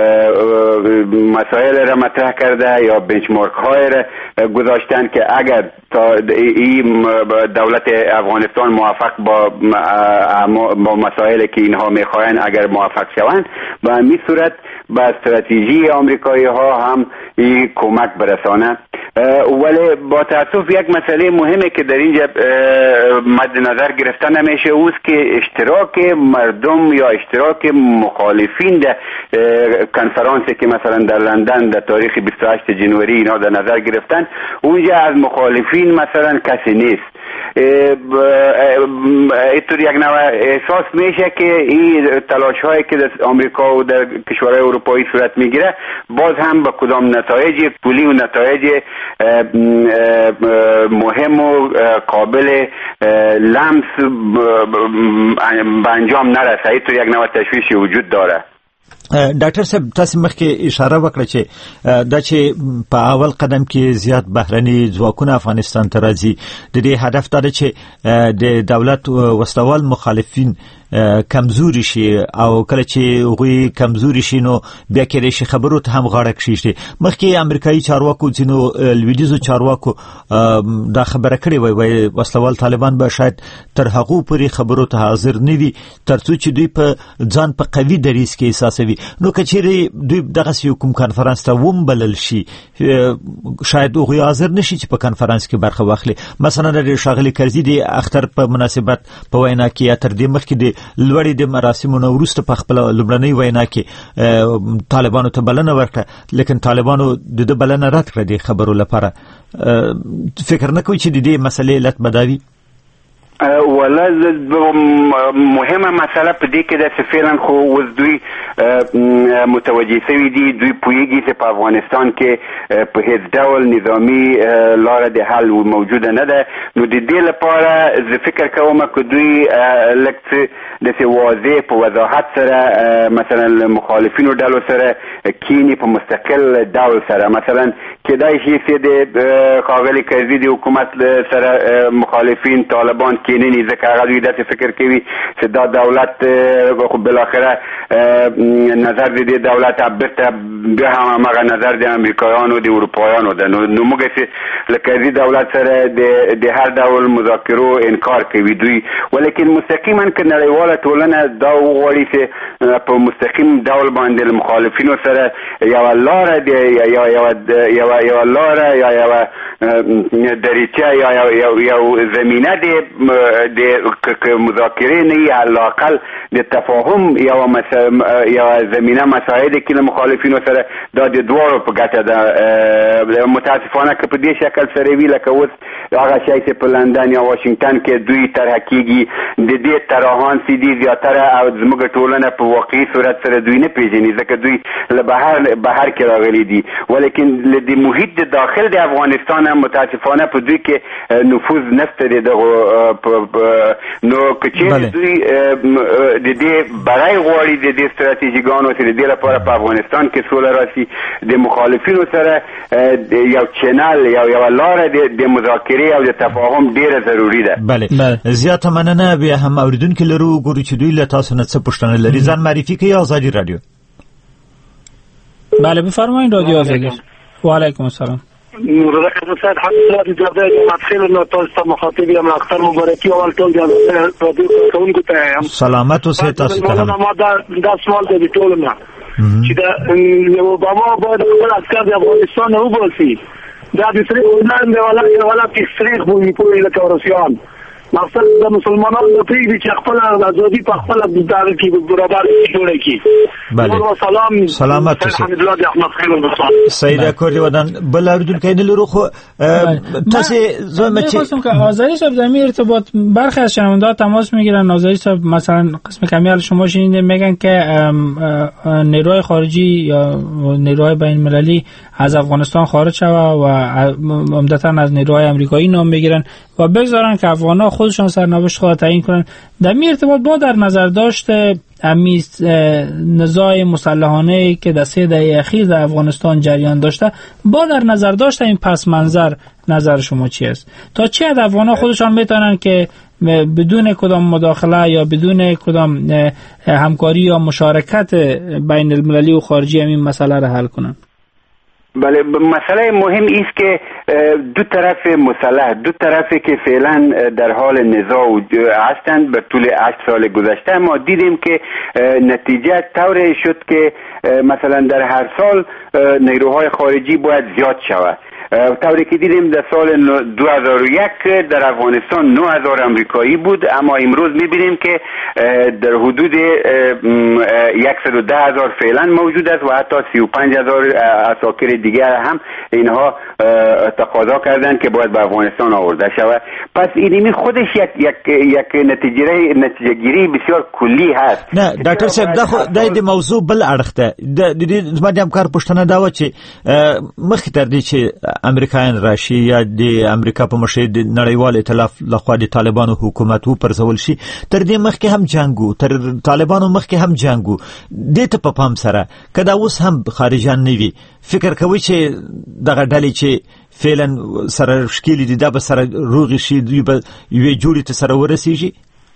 مسائل را مطرح کرده یا بنچمارک های را گذاشتن که اگر تا این دولت افغانستان موفق با مسائلی که اینها میخواین اگر موفق شوند، به همین صورت به استراتژی آمریکایی ها هم این کمک برسانه. ولی با تاسف یک مسئله مهمه که در اینجا مد نظر گرفته نمیشه اوست که اشتراک مردم یا اشتراک مخالفین در کنفرانسی که مثلا در لندن در تاریخ 28 جنوری اینا در نظر گرفتن، اونجا از مخالفین مثلا کسی نیست. اینطور یک نوع احساس میشه که این تلاش هایی که در آمریکا و در کشورهای اروپایی صورت میگیره باز هم به کدام نتایج کلی و نتایج مهم و قابل لمس به انجام نرسه. اینطور یک نوع تشویشی وجود داره. ډاکټر صاحب تاسو مخکې اشاره وکړه چې دا چې په اول قدم کې زیات بهرني ځواکونه افغانستان ته راځي، د دې هدف دا دی چې د دولت وسلوال مخالفین کمزوري شي او کله چې غوي کمزوري شي نو بیا کې شي خبرو ته هم غاړه کشي. مخکې امریکایي چارواکو ځینو لویدیزو چارواکو دا خبره کړې وای وسلوال طالبان به شاید تر هغه پورې خبرو ته حاضر نه وي ترڅو چې دوی په ځان په قوي دریځ کې احساسوي. نو کچېرې دوی دغه کوم کانفرنس ته ومبلل شي شاید هغه حاضر نشي چې په کانفرنس کې برخه واخلي. مثلا د شاغلي کرزي د اختر په مناسبت په وینا کې یا تر دې مخکې د لوړې د مراسمو نو وروسته په خپل لومړنۍ وینا کې طالبانو ته بلنه ورکړه، لیکن طالبانو د بلنه رد کړه د خبرو لپاره. فکر نه کوي چې د دې مسلې علت بداوي؟ ولا مهمه مسئله په دې کې د فعلا خو اوس دوی متوجه شوي دي، دوی پوهیږي چې په افغانستان کې په هیڅ ډول نظامی لاره د حل موجوده نه ده. نو د دې لپاره زه فکر کوم چې دوی لکه د واضح په وضاحت سره مثلا مخالفینو ډلو سره کینی په مستقل ډول سره مثلا کېدای شي چې د ښاغلي کرزي د حکومت سره مخالفین طالبان کینی ځکه هغه دوی داسې فکر کوي چې دا دولت خو بالاخره نظر د دولت بیرته بیا هم هغه نظر د امریکایانو د اروپایانو ده. نو موږ چې لکه دې دولت سره د هر ډول مذاکرو انکار کوي دوی، ولیکن مستقیما که نړیواله ټولنه دا وغواړي چې په مستقیم ډول باندې مخالفینو سره یو لاره یو لاره یا یو دریچه یا یو زمینه د مذاکره نه یا علاقل د تفاهم یا زمینه مساعده که مخالفینو سره دا د دوارو په ګټه ده. متاسفانه که په دې شکل سره وی لکه اوس هغه شی چې په لندن یا واشنگټن کې دوی طرح کیږي د دې طرحان سیدي زیاتره او زموږ ټولنه په واقعي صورت سره دوی نه پیژني ځکه دوی له بهر کې راغلي دي، ولیکن د محیط د داخل د افغانستان هم متاسفانه په دوی کې نفوذ نشته دغه. نو که دوی د دې برای غواړي د دې ستراتیژیګانو چې د دې لپاره په افغانستان کې سوله راشي د مخالفینو سره یو چینل یو لاره د مذاکره او د تفاهم ډیره ضروری ده. بله زیاته مننه. بیا هم اوریدونکو لرو ګورو چې دوی له تاسو نه څه پوښتنه لري. ځان معرفي کوي آزادی رادیو. بله بفرمایید رادیو آزادی. و علیکم السلام. رضا صاحب حضرت اجازه مدخل ناتوستا مخاطبی هم اختر مبارکی اول ټول رادیو کوونکو ته هم سلامت اوسئ. تاسو ته هم ما دا سوال دی ټول نه چې دا اوباما باید خپل عسکر د افغانستان نه وباسي، دا د سری اونان دی ولا تشریح وي په لکه روسیان مقصد د مسلمانانو د پریږدي چې خپل ازادي په خپل دغه کې برابر جوړه کی. بله سلامت اوسئ. الحمدلله د احمد خیل المصطفى سیده کوردی ودان بل اردوونکی نه لرو خو تاسو زما چې خواستم که آذری صاحب زمین ارتباط برخی از شنونده‌ها تماس میگیرن. آذری صاحب مثلا قسم کمی از شما شنیدیم میگن که نیروهای خارجی یا نیروهای بین المللی از افغانستان خارج شوه و عمدتاً از نیروهای آمریکایی نام میگیرن و بگذارن که افغان‌ها خودشان سرنوشت خود تعیین کنن. در این ارتباط با در نظر داشت امی نزاع مسلحانه که در 3 دهه اخیر در افغانستان جریان داشته با در نظر داشته این پس منظر نظر شما چی است؟ تا چه حد افغان‌ها خودشان میتونن که بدون کدام مداخله یا بدون کدام همکاری یا مشارکت بین المللی و خارجی این مسئله را حل کنن؟ بله، مسئله مهم است که دو طرف مسلح، دو طرفی که فعلا در حال نزاع هستند به طول 8 سال گذشته ما دیدیم که نتیجه طوری شد که مثلا در هر سال نیروهای خارجی باید زیاد شود. طوری که دیدیم در سال 2001 در افغانستان 9000 امریکایی بود، اما امروز میبینیم که در حدود 110,000 فعلا موجود است و حتی 35,000 اساکر دیگر هم اینها تقاضا کردن که باید به افغانستان آورده شود. پس اینمی خودش یک نتیجه گیری بسیار کلی هست. نه ډاکټر صاحب د موضوع بل اړخ ده. د دې زما د همکار پوښتنه دا و چې مخکې تر دې چې امریکایان راشي یا د امریکا په مشر د نړیوال ائتلاف لخوا د طالبانو حکومت وپرځول شي، تر دې مخکې هم جنگو، تر طالبانو مخکې هم جنگو. دې ته په پام سره کدا اوس هم خارجان نه وي، فکر کوي چې دغه ډلې چې فعلا سره شکیل دي دا به سره روغ شي، دوی به یوې جوړې ته سره ورسیږي؟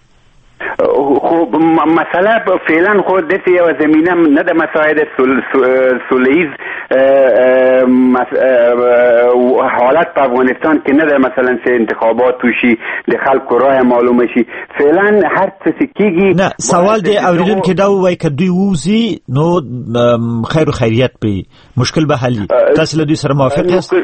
خب مسئله فعلا خود دست یو زمینه نه ده مساعد سولیز حالت په افغانستان که نه ده مثلا سه انتخابات توشی د خلکو رای معلومه شي. فعلا هر څه کیږي. نه سوال دی اوریدونکو دا وایي که دوی ووزي نو خیر و خیریت به مشکل به حل. تاسو له دوی سره موافق یاست؟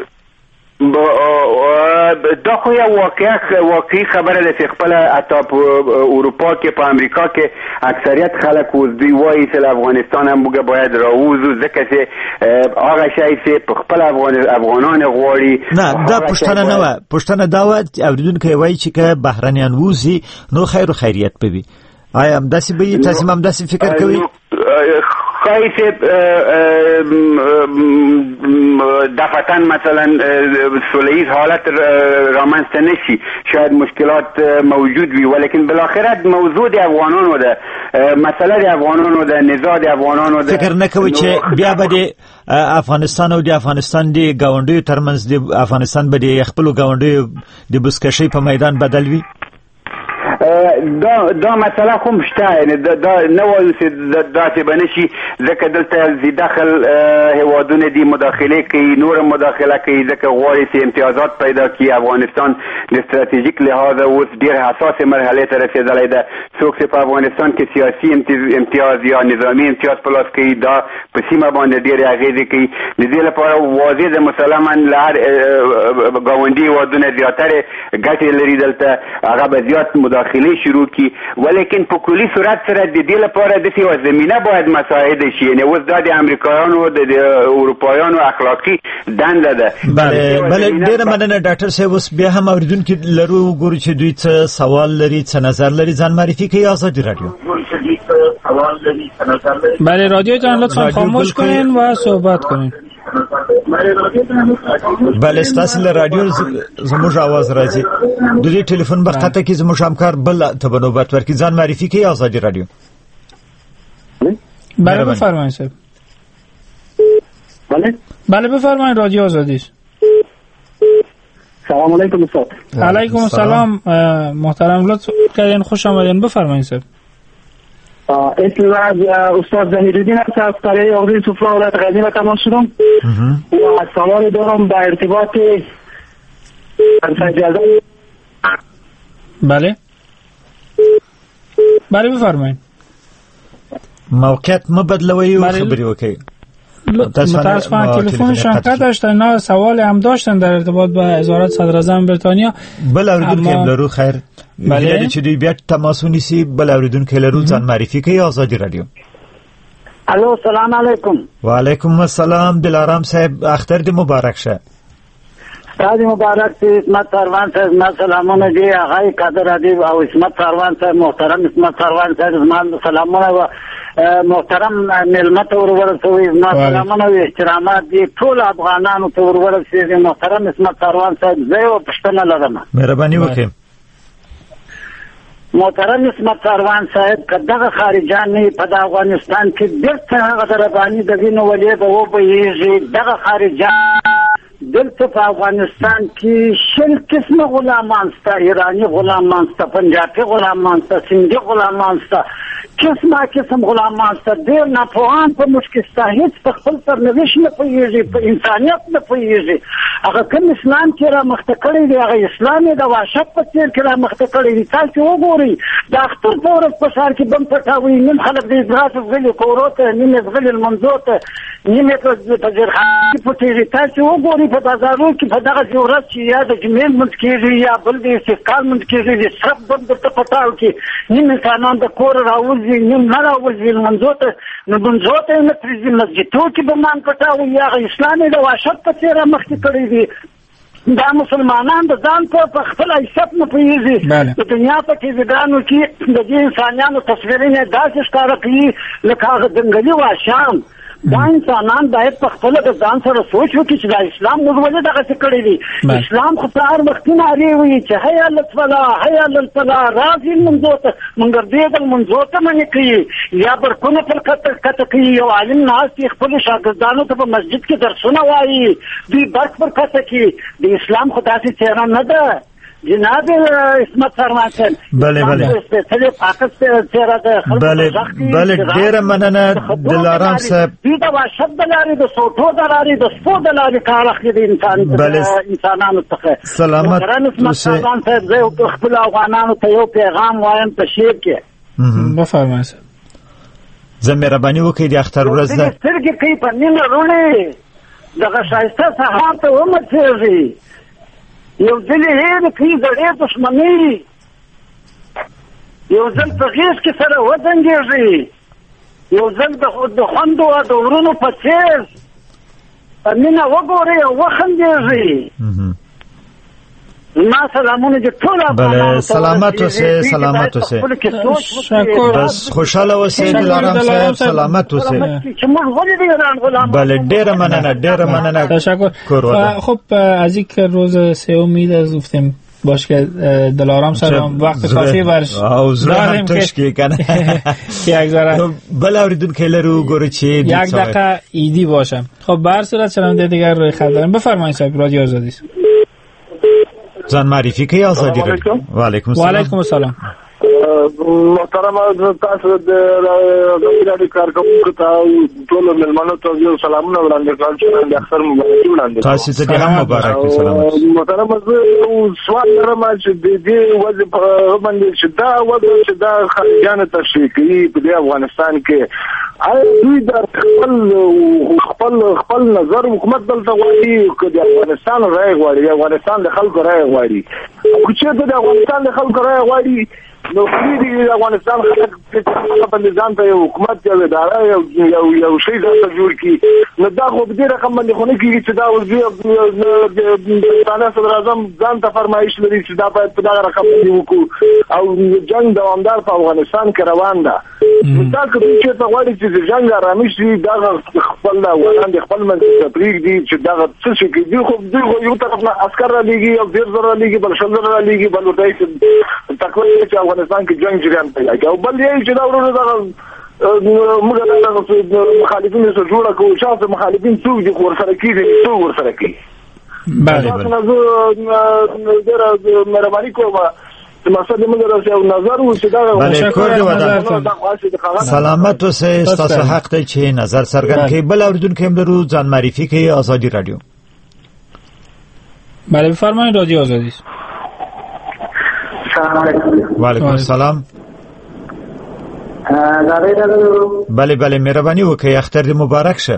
دا خو یو واقعي خبره ده چې خپل حتی په اروپا کې په امریکا کې اکثریت خلک اوس دوی وایي چې افغانستان هم موږ باید راووځو ځکه چې هغه شی چې په خپل افغانان غواړي. نه دا پوښتنه نه وه، پوښتنه دا وه اوریدونکی وایي چې که بهرنیان ووځي نو خیر و خیریت به وي. آیا همداسې به وي؟ تاسې هم همداسې فکر کوئ؟ خواهی که دفتن مثلا سولیز حالت رامنسته نشی، شاید مشکلات موجود وی، ولیکن بالاخره موضوع د افغانانو ده، مسئله د افغانانو ده، نزاع د افغانانو ده. فکر نکوي چې بیا به د افغانستان او د افغانستان د ګاونډیو ترمنځ د افغانستان به د خپلو ګاونډیو د بزکشۍ په میدان بدل وي؟ دا مسئله خو شته، یعنی دا نه وایو چې داسې به نشي ځکه دلته زی داخل هیوادونه دي مداخله کوي، نور مداخله کوي ځکه غواړي چې امتیازات پیدا کړي. افغانستان د استراتیژیک لحاظ اوس ډېر حساس مرحله ته رسېدلی ده. څوک چې په افغانستان کې سیاسي امتیاز یا نظامی امتیاز په لاس کوي دا په سیمه باندې ډېرې اغېزې کوي. د دې لپاره واضح ده مسلماً له هر ګاونډي هیوادونه زیاترې ګټې لري دلته، هغه به زیات مداخله شروع کی، ولیکن په کلی صورت سره د دې لپاره د یو زمینه باید مساعد شي. یعنی اوس د امریکایانو د اروپایانو اخلاقی دنده ده. بله ډیره مننه ډاکټر صاحب. اوس بیا هم اوریدونکو لرو ګورو چې دوی څه سوال لري، څه نظر لري، ځان معرفي کوي. آزادی رادیو. بله رادیوتان لطفا خاموش کنین و صحبت کنین. بله ستاسو له رادیو زموږ आवाज راځي. د دې ټلیفون بخته کې زموږ همکار بل ته بنوبت ورکړي. ځان معرفي کوي. آزادی رادیو. بله بفرمایید صاحب. بله بفرمایید رادیو آزادی است. سلام علیکم استاد. علیکم السلام محترم، لطف کردین، خوش آمدین. بفرمایید صاحب. اسم استاد ظهیرالدین است، از قریه یاغی سفره ولایت غزنی به تماس شدم و سوال دارم به ارتباط بله بله بفرمایید. موقعیت مبدلوی و خبری وکی. متاسفانه تلفنشان قطع داشتن، نه سوال هم داشتن در ارتباط با وزارت صدراعظم بریتانیا. بل اوریدونکو لرو خیر. بله چې دوی بیا تماس ونیسي. بل اوریدونکو لرو ځان معرفي کوي. آزادی رادیو. الو سلام علیکم. و علیکم السلام. دلارام صاحب اختر دی مبارک شه. استاد مبارک سی. اسمت سروان صاحب ما سلامونه دی. آقای قادر ادیب او اسمت سروان صاحب، محترم اسمت سروان صاحب زمان سلامونه و محترم ملمت ورورسوي. ما سلامونه او احترامات دي ټول افغانانو ته ورورسوي. محترم اسمت سروان صاحب زه یو پښتنه لرم. مهرباني وکړئ. محترم اسمت سروان صاحب که دغه خارجان نه په افغانستان کې بیرته هغه درباني د وینو ولې به وبهیږي. دغه خارجان دلته په افغانستان کې شل قسمه غلامان سته، ایرانی غلامان سته، پنجابي غلامان سته، سندي غلامان سته، قسمه قسم غلامان سته. ډېر ناپوهان په موږ کې سته، هېڅ په خپل سرنوشت نه پوهېږي، په انسانیت نه پوهېږي. هغه کوم اسلام کې رامخته کړی دی، هغه اسلام یې د وحشت په څېر کې رامخته کړی دی. تاسو وګورئ د اختر په ورځ په ښار کې بم پټاوي، نیم خلک د اجلاس غلي کورو ته، نیم یې غلي لمنځو ته، نیم یې په زیرخانه کې پټېږي. تاسو وګورئ په بازارونو کې په دغه ورځ چې یا د جمعې لمونځ کېږي یا بل د استسقا لمونځ کېږي، د صرف بم درته پټاو کې نیم انسانان د کوره راوځي، نیم نه راوځي لمنځو ته، نو لمنځو ته یې نه پرېږدي، مسجدونو کې بمان پټاوي. یا هغه اسلام یې د وحشت په څېر رامخکې کړی دی. دا مسلمانان د ځان په خپل حیثیت نه پوهېږي. د دنیا په ټلویزیونونو کې د دې انسانانو تصویرونه داسې ښکاره کوي لکه هغه ځنګلي وحشیان. دا انسانان باید په خپل د ځان سره سوچ وکړي چې دا اسلام موږ ولې دغسې کړی دی. اسلام خو په هر وختي نارې وایي چې حی علی الفلاح، حی علی الفلاح، راځئ لمونځو ته، مګر دې د لمونځو ته منې کوي یا برکونه پر کته کوي. یو عالم ناست دی خپلو شاګردانو ته په مسجد کې درسونه وایي، دوی برک پر کته کوي. د اسلام خو داسې څېره نه ده جناب اسمت سروان صاحب. بله ډیره مننه دلارام صاحب. دوی د وحشت د لارې، د سوټو د لارې، د سپو د لارې کار اخلي د انسانانو څخه. سلامت اسمت سروان صاحب، زه خپلو افغانانو ته یو پیغام وایم په شعر کې. بفرمایئ. زه مهرباني وکړئ د اختر ورځ ده سترګې کوي په نیمه روڼې دغه ښایسته سهار ته ومڅېږي، یو ځل یې هېر کړي زړې دښمنۍ، یو ځل په غېږ کې سره وځنګېږي، یو ځل د خوندو او د ورونو په څېر په مینه وګورئ او وخندېږي. ما سلامونه دې ټول افغانانو ته. سلامت اوسئ، سلامت اوسئ. بس خوشحاله اوسئ دلارام صاحب، سلامت اوسئ. بله ډیره مننه، ډیره مننه. تشکر. خب از این که روز سوم عید از گفتیم باش که دلارام سر وقت کافی برش داریم که یک ذره بله اوریدون که لرو گوره چی یک دقیقه ایدی باشم. خب به هر صورت شنونده دیگر روی خط داریم. بفرمایید صاحب، رادیو آزادی است. زن معرفی که آزادی رادیو. و علیکم السلام. و علیکم السلام. محترم تاسو د رادیو کارکونکو ته ټول ملمنو ته یو سلامونه وړاندې کوم چې د اختر مبارکي وړاندې تاسو ته هم مبارک وي. سلامت. محترم زه سوال لرم چې د دې وضع په باندې چې دا وضع چې دا خارجانه تشریح کوي په افغانستان کې، دوی د خپل نظر حکومت دلته غواړي که د افغانستان رای غواړي، د افغانستان د خلکو رای غواړي. که چېرته د افغانستان د خلکو رای غواړي نو خوري د افغانستان خلک باندې ځان ته یو حکومت یو اداره یو شی ځان ته جوړ کړي، نو دا خو په دې رقم باندې خو نه کېږي چې دا پښتانه صدر اعظم ځان ته فرمایش لري چې دا باید په دغه رقم باندې وکړو او جنګ دوامدار په افغانستان کې روان ده. مثال که دوی چېرته غواړي چې د جنګ ارامي شي، دغه خپل افغانان د خپل منځ ته پرېږدي چې دغه څه شي کوي. دوی خو یو طرف نه عسکر رالېږي، یو 10,000 رالېږي، بل 100,000 رالېږي، بل ورته وایي چې تقریبا چې افغانستان کې جنگ جریان پیدا کوي، او بل یې چې دا ورونه دغه موږ دغه مخالفین سره جوړه کوو. شاته مخالفین څوک دي خو ورسره کېږي، څوک ورسره کوي. بله زه ډېره مهرباني کوم مقصد موږ راځي او نظر و چې دا سلامت اوسئ. تاسو حق دی چې نظر څرګند کړئ. بل اوریدونکو هم لرو، ځان معرفي کړئ. آزادی رادیو. بله بفرمایید، رادیو آزادی است. و علیکم السلام. بله بله مهرباني وکړئ، اختر دې مبارک شه.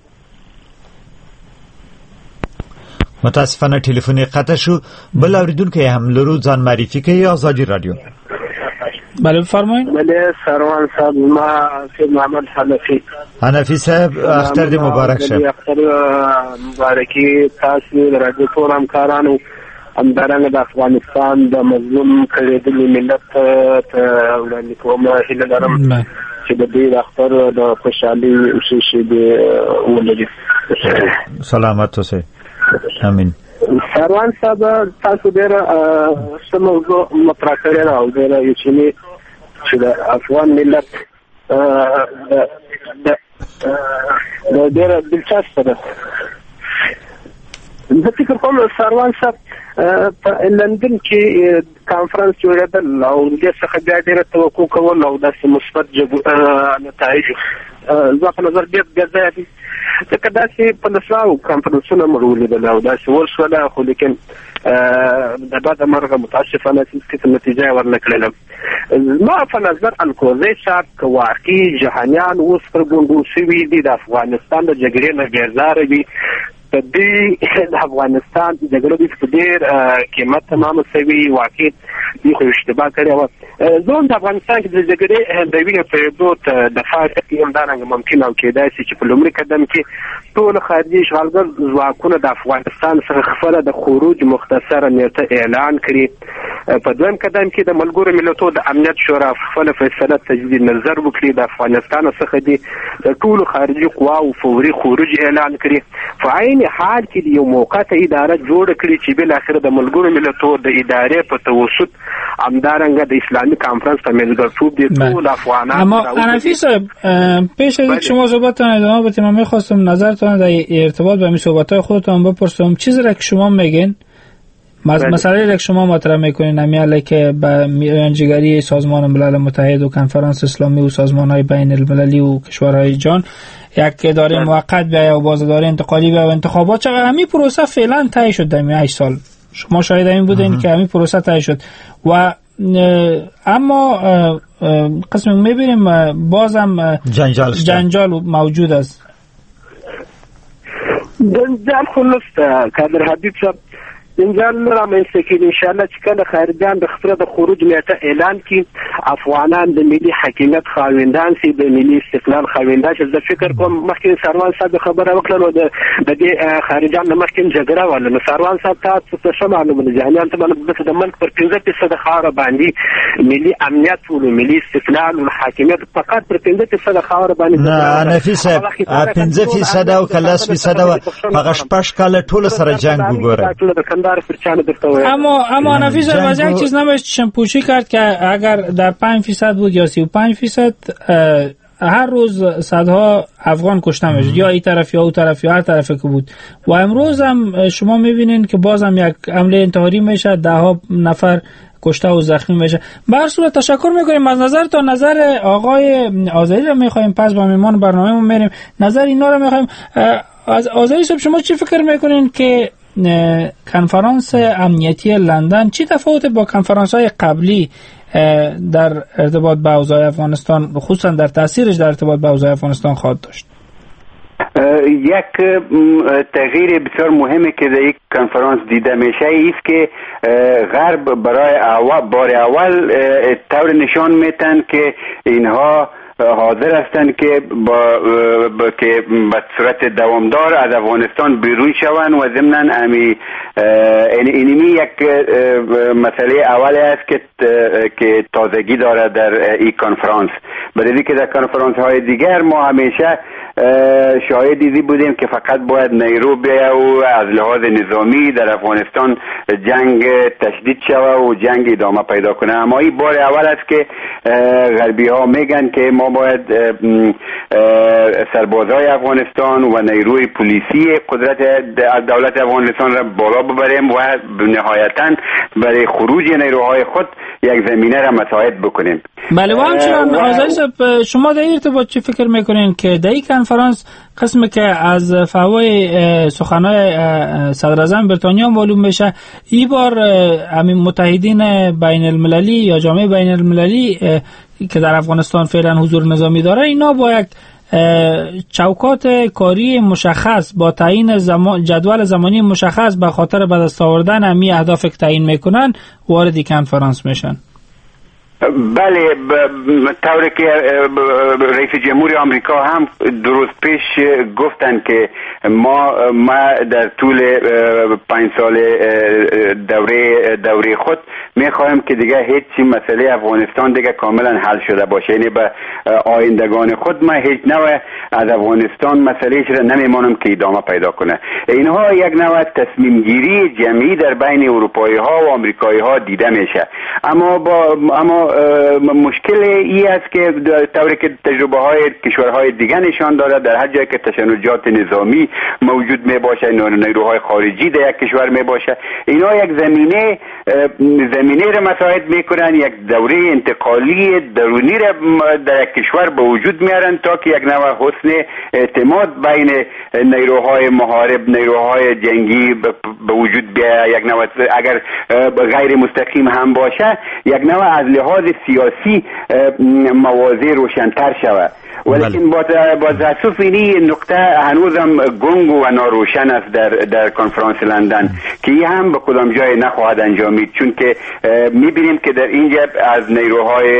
متاسفانه ټلیفون قطع شو. بل اوریدونکو هم لرو، ځان معرفي کړئ. آزادی رادیو. بله بفرمایید. بله سروان صاحب، ما سید محمد حنفی صاحب اختر دې مبارک شه. اختر مبارکي تاسو د رادیو ټول همکارانو همدارنګه د افغانستان د مظلوم کړېدلي ملت ته وړاندې کوم هیله لرم چې د دې اختر د خوشحالۍ شي ولري. سلامت اوسئ. امين. سروان صاحب تاسو ډېر څه موضوع مطرح کړې ده او ډېر یقیني چې د افغان ملت د ډېر دلچسپه ده. زه فکر کوم سروان صاحب په لندن کې کانفرنس جوړېدل او دې څخه بیا ډېره توقع کول او داسې مثبت نتایج زما په نظر ډېر ګټه دي. ځکه داسې په نساو کانفرنسونه مو ولیدل او داسې وشوله، خو لیکن د بعد مرغه متاسفانه هیڅ نتیجه ورنه کړله. زما په نظر الکوزی صاحب که واقعي جهانیان اوس پر ګونګون شوي دي د افغانستان د جګړې نه بیزاره دي، د دې د افغانستان جګړه دې په ډېر قیمت تمامه شوي، واقع دې خو اشتباه کړې وه. زه هم د افغانستان کې د جګړې د وینې تویېدو دفاع کوي، همدارنګه ممکن او کېدای شي چې په لومړي قدم کې ټول خارجي اشغالګر ځواکونه د افغانستان څخه خپله د خروج مختصره نیټه اعلان کړي. په دویم قدم کې د ملګرو ملتونو د امنیت شورا خپله فیصله تجدید نظر وکړي، د افغانستان څخه د ټولو خارجي قواو فوري خروج اعلان کړي. په عین حال کې یو موقته اداره جوړه کړي چې بالاخره د ملګرو ملتونو د ادارې په توسط همدارنګه د اسلامی کانفرنس په منځګړیتوب دي ټول افغانان. اما حنفی صاحب پیش از اینکه شما صحبتتون ادامه بدید من می‌خواستم نظرتون در ارتباط با این صحبت‌های خودتون بپرسم. چیزی را که شما میگین مسئله را که شما مطرح میکنین همیاله که به میانجیگری سازمان ملل متحد و کنفرانس اسلامی و سازمان‌های بین المللی و کشورهای جهان یک اداره موقت بیا و بازداری انتقالی بیا و انتخابات چقدر همین پروسه فعلا طی شد در 8 سال. شما شاهد این بودین که همین پروسه طی شد و اما قسم میبینیم بازم جنجال موجود است. جنجال خلص کادر حبیب صاحب جنجال رامنځته کېږي انشاءالله چې کله خارجیان د خپله د خروج نیټه اعلان کړي، افغانان د ملي حاکمیت خاوندان شي، د ملي استقلال خاوندان شي. زه فکر کوم مخکې سروان صاحب خبره وکړه نو د دې خارجیان نه مخکې جګړه وله. نو سروان صاحب تاسو ته ښه معلومه ده جهانیان ته باندې د ملک پر 15% خاوره باندې ملي امنیت و ملي استقلال و حاکمیت فقط پر 15% خاوره باندې نه نفي صاحب 15% او که 10% هغه شپږ کاله ټول سره جنگ وګورئ. اما نفیس از یک چیز نمیشه پوشی کرد که اگر در 5% بود یا 35% هر روز صدها افغان کشته میشد، یا این طرف یا اون طرف یا هر طرف که بود. و امروز هم شما میبینین که باز هم یک حمله انتحاری میشه، 10 نفر کشته و زخمی میشه. به هر صورت تشکر میکنیم از نظر تا نظر آقای آذری رو میخوایم، پس با میمان برنامه‌مون میریم نظر اینا رو میخوایم. از آذری صاحب شما چی فکر میکنین که کنفرانس امنیتی لندن چی تفاوت با کنفرانس های قبلی در ارتباط با اوضاع افغانستان، خصوصا در تاثیرش در ارتباط با اوضاع افغانستان خواهد داشت؟ یک تغییر بسیار مهمی که در یک کنفرانس دیده میشه است که غرب برای بار اول طور نشان میتن که اینها حاضر هستند که که به صورت دوامدار از افغانستان بیرون شوند و ضمناً اینمی یک مسئله اول است که تازگی داره در این کنفرانس. بدلی که در کنفرانس های دیگر ما همیشه شاهدی بودیم که فقط باید نیروبی و از لحاظ نظامی در افغانستان جنگ تشدید شود و جنگ ادامه پیدا کنه. اما این بار اول است که غربی ها میگن که ما باید سربازای افغانستان و نیروی پلیسی قدرت دولت افغانستان را بالا ببریم و نهایتاً برای خروج نیروهای خود یک زمینه را مساعد بکنیم. بله و همچنان آذری صاحب شما در این ارتباط چی فکر میکنین که در این کنفرانس قسمی که از فوای سخنهای صدر اعظم بریتانیا معلوم میشه این بار همین متحدین بین المللی یا جامعه بین المللی که در افغانستان فعلا حضور نظامی داره اینا با یک چوکات کاری مشخص با تعیین جدول زمانی مشخص به خاطر به دست آوردن همین اهداف که تعیین میکنن وارد کنفرانس میشن. بله، طوری که رئیس جمهور آمریکا هم درست پیش گفتن که ما در طول 5 سال دوره خود میخوایم که دیگه هیچ مسئله افغانستان دیگه کاملا حل شده باشه، یعنی به آیندگان خود ما هیچ نوع از افغانستان مسئله را نمیمانم که ادامه پیدا کنه. اینها یک نوع تصمیم گیری جمعی در بین اروپایی ها و آمریکایی ها دیده میشه، اما مشکل ای است که طوری که تجربه های کشورهای دیگه نشان داره، در هر جایی که تشنجات نظامی موجود می باشه، نیروهای خارجی در یک کشور می باشه، اینا یک زمینه را مساعد میکنن، یک دوره انتقالی درونی را در یک کشور به وجود میارن تا که یک نوع حسن اعتماد بین نیروهای محارب، نیروهای جنگی به وجود بیاید. یک نوع اگر غیر مستقیم هم باشه، یک نوع از لحاظ سیاسی مواضع روشن‌تر شود. ولیکن با تاسف این نقطه هنوزم گنگ و ناروشن است در کنفرانس لندن که این هم به کدام جای نخواهد انجامید، چون که میبینیم که در اینجا از نیروهای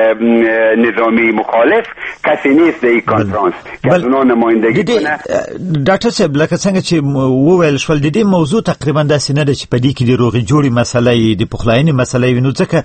نظامی مخالف کسی نیست در این کنفرانس که از اونا نمایندگی کنه. ډاکټر صاحب لکه څنګه چې وویل شول د دې موضوع تقریبا داسې نه ده چې په دې کې د روغې جوړې مسله د پخلاینې مسله وي، نو ځکه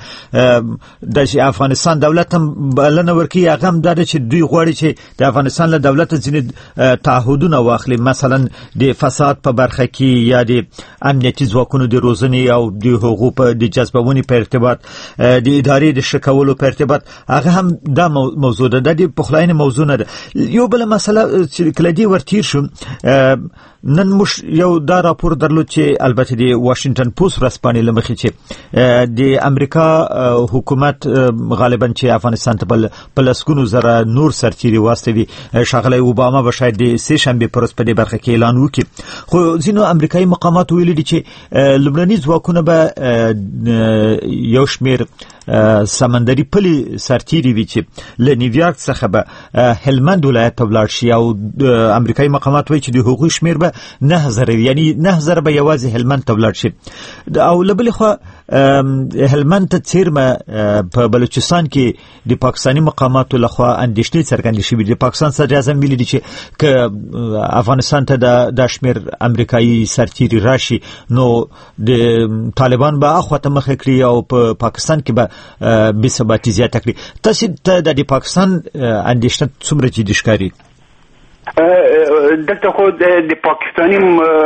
د افغانستان دولت هم بلنه ورکوي، هغه هم دا ده چې دوی غواړي چې د افغانستان له دولت ځینې تعهدونه واخلي، مثلا د فساد په برخه کې یا د امنیتي ځواکونو د روزنې او د حقوقو په د جذبونې په ارتباط، د ادارې د ښه کولو په ارتباط، هغه هم دا موضوع ده، د پخلاینې موضوع نه ده. یو بله مسله چې کله دې ورتیر شو، نن موږ یو دا راپور درلود چې البته د واشنگټن پوسټ ورځپاڼې له مخې چې د امریکا حکومت غالبا چې افغانستان ته په لسګونو زره نور سرتیري واستوي، ښاغلی اوباما به شاید د سې شنبې په ورځ په دې برخه کې اعلان وکړي، خو ځینو امریکایي مقاماتو ویلي دي چې لومړني ځواکونه به یو شمېر سمندري پلي سرتیري وي چې له نیویارک څخه به هلمند ولایت ته ولاړ شي، او امریکایي مقامات وایي چې د هغوی شمېر به 9000 وي، یعنی 9000 به یوازې هلمند ته ولاړ شي. او له بلې خوا هلمند ته څیرمه په بلوچستان کې د پاکستاني مقاماتو لخوا اندېښنې څرګندې شوې. د پاکستان صدر اعظم ویلي دي چې که افغانستان ته د شمېر امریکایي سرتیري راشي نو د طالبان به اخواته مخه کړي او په پاکستان کې به بې ثباتي زیاته کړي. تاسې ته د پاکستان اندېښنه څومره جدي ښکاري؟ دلته خود د پاکستانی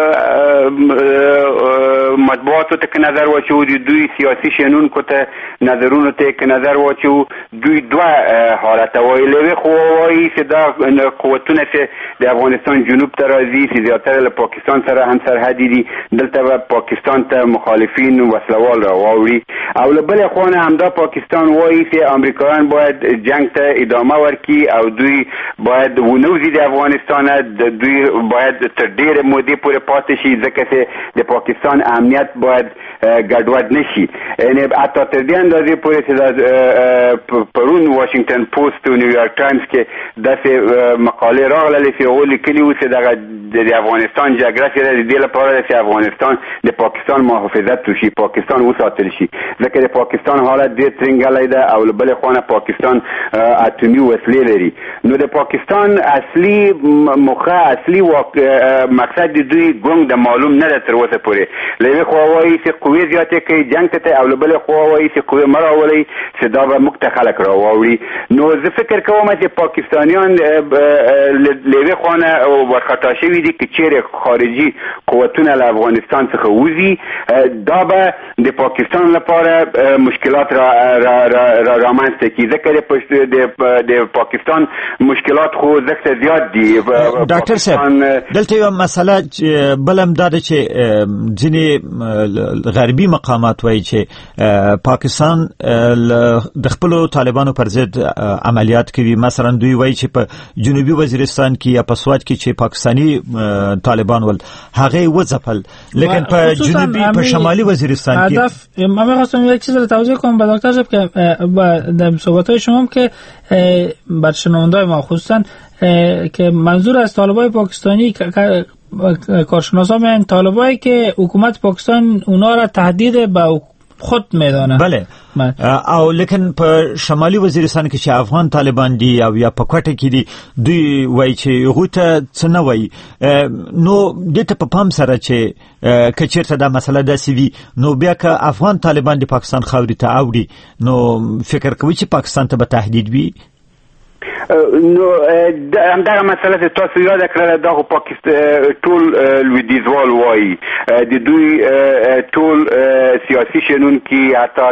مطبوعاتو ته که نظر واچو، دوی سیاسی شنونکو ته نظرونو ته که نظر واچو، دوی دوه حالت وایي. له یوې خوا وایي چې دا قوتونه چې د افغانستان جنوب ته راځي چې زیاتره له پاکستان سره هم سرحدي دي، دلته به پاکستان ته مخالفین وسلوال را واوړي، او له بلې خوا نه همدا پاکستان وایي چې امریکایان باید جنگ ته ادامه ورکړي او دوی باید ونوځي د افغانستان، دوی باید تر ډېرې مودې پورې پاتې شي ځکه چې د پاکستان امنیت باید ګډوډ نشي. یعنی حتی تر دې اندازې پورې چې پرون واشنگټن پوسټ او نیویارک ټایمز کې داسې مقالې راغللې چې هغوی لیکلي وو چې دغه د افغانستان جګړه چې د دې لپاره ده چې افغانستان د پاکستان محافظت وشي، پاکستان وساتل شي، ځکه د پاکستان حالت ډېر ترنګلی ده او له بلې خوا نه پاکستان اتومي وسلې لري. نو د پاکستان اصلي موخه، اصلي مقصد د دوی ګونګ د معلوم نه ده تر اوسه پورې. له یوې خوا وایي چې قوې زیاتې کوي جنګ ته، او له بلې خوا وایي چې قوې مه راولئ چې دا به موږ ته خلک را واوړي. نو زه فکر کوم چې پاکستانیان له یوې خوا نه ورخطا شوي دي که چیرې خارجي قوتونه له افغانستان څخه وځي، دا به د پاکستان لپاره مشکلات رامنځته کړي، ځکه د پاکستان مشکلات خو ځکه زیات دي. ډاکټر صاحب دلته یو مسله بل هم دا ده چې ځینې غربي مقامات وایي چې پاکستان د خپلو طالبانو پر ضد عملیات کوي. مثلا دوی وایي چې په جنوبي وزیرستان کې یا په سوات کې چې پاکستاني طالبان ول هغه وځپل، لیکن په جنوبی په شمالي وزیرستان کې من می‌خواستم یک چیز رو توضیح کنم به دکتر صاحب که در صحبت‌های شما که بر شنونده‌های ما خصوصا که منظور از طالبای پاکستانی کارشناسا میگن طالبایی که حکومت پاکستان اونا را تهدید به خود میدانه. بله او لیکن په شمالي وزیرستان کې چې افغان طالبان دي او یا په کوټه کې دي دوی وایي چې غوته څه نه وایي نو دته په پام سره چې کچیرته دا مسله داسې وي نو بیا که افغان طالبان د پاکستان خاورې ته اوړي نو فکر کوي چې پاکستان ته به تهدید وي. نو همدغه مسله چې تاسو یاد کړل دا پاکستان ټول لویدیځوال وایي د دوی ټول سیاسي شنونکي حتی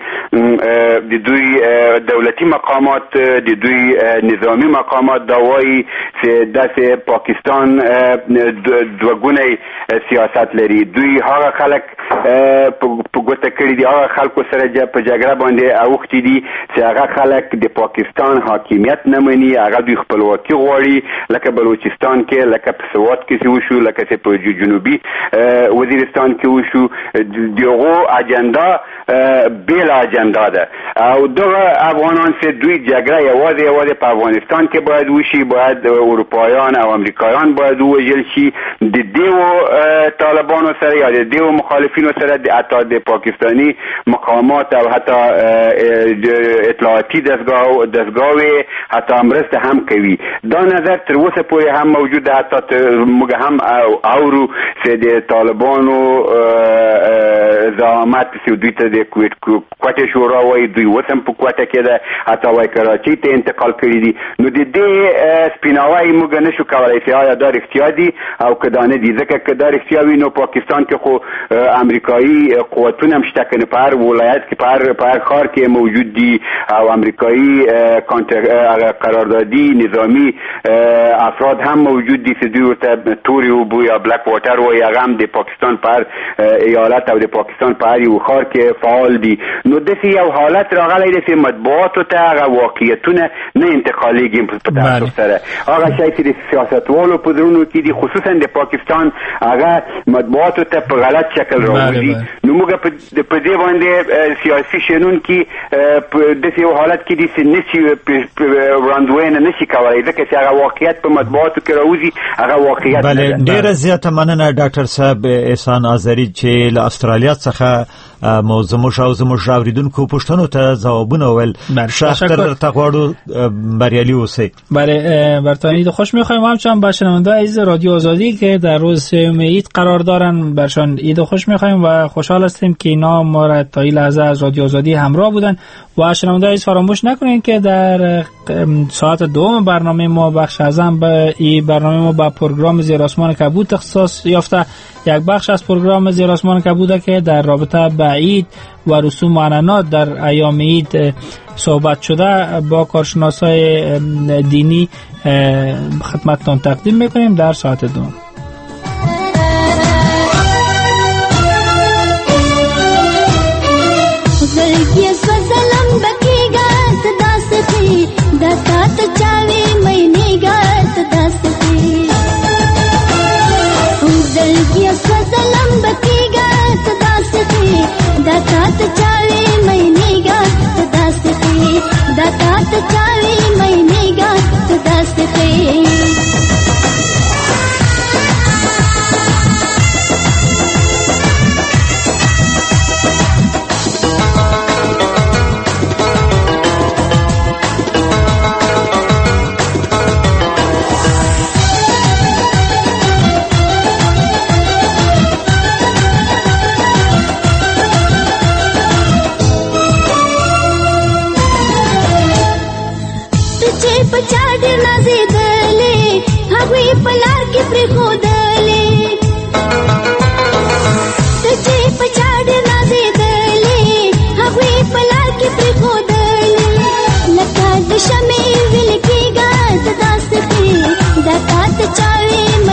د دوی دولتي مقامات د دوی نظامی مقامات دا وایي چې داسې پاکستان دوګونی سیاست لري. دوی هغه خلک په ګوته کړي دي هغه خلکو سره په جګړه باندې اوښتي دي چې هغه خلک د پاکستان حاکمیت نه مني هغه دوی خپلواکي غواړي لکه بلوچستان کې لکه په سوات کې وشو لکه چې په جنوبي وزیرستان کې وشو دغه اجندا بیل اجندا ده او دغه افغانان چې دوی جګړه یوازې په افغانستان کې باید وشي باید اروپایان او امریکایان باید وژل شي د دیو طالبانو سره یا د دیو مخالفینو سره د حتی د پاکستانی مقامات او حتی اطلاعاتی دستگاه حتی مرسته هم کوي. دا نظر تر اوسه پورې هم موجود ده حتی موږ هم اورو چې د طالبانو زعامت چې دوی ته د کوټه شورا وایي دوی اوس هم په کوټه کې ده حتی وایي کراچۍ ته انتقال کړي دي. نو د دې سپیناوی موږ نشو کولی چې آیا دا رښتیا دي او که دا نه دي ځکه که دا رښتیا وي نو پاکستان کې خو امریکایي قوتونه هم شته که په هر ولایت کې په هر ښار کې موجود دي او امریکایي قراردادی نظامی افراد هم موجود دي چې دوی ورته توري اوبو یا بلک واټر وایي هغه هم د پاکستان په هر ایالت او د پاکستان په هر یو ښار کې فعال دي. نو داسې یو حالت راغلی دی چې مطبوعاتو ته هغه واقعیتونه نه انتقالیږي په تاسف سره هغه شی چې د سیاستوالو په زړونو کې دي خصوصا د پاکستان هغه مطبوعاتو ته په غلط شکل راوځي. نو موږ په دې باندې سیاسي شنونکي په داسې یو حالت کې دي چې نشي وړاندوینه نشي کولی ځکه چې هغه واقعیت په مطبوعاتو کې راوځي هغه واقعیت نه ده. ډېره زیاته مننه ډاکټر صاحب احسان آذري چې له استرالیا څخه زموږ اوریدونکو پوښتنو ته ځوابونه ویل. شاکر تغواړو بریالي اوسئ. بله برتانی خوش می‌خوایم همچنان به شنونده‌های عزیز رادیو آزادی که در روز سوم عید قرار دارن برشان عید خوش می‌خوایم و خوشحال هستیم که اینا ما را تا این لحظه از رادیو آزادی همراه بودن و شنونده‌های عزیز فراموش نکنید که در ساعت دوم برنامه ما بخش اعظم به این برنامه ما با پروگرام زیر آسمان کبود اختصاص یافته. یک بخش از پروگرام زیر آسمان کبود که در رابطه با عید و رسوم و عنعنات در ایام عید صحبت شده با کارشناسای دینی خدمتتان تقدیم میکنیم در ساعت دوم. شمع ویل کېږه ته داسې دا تا ته چا وي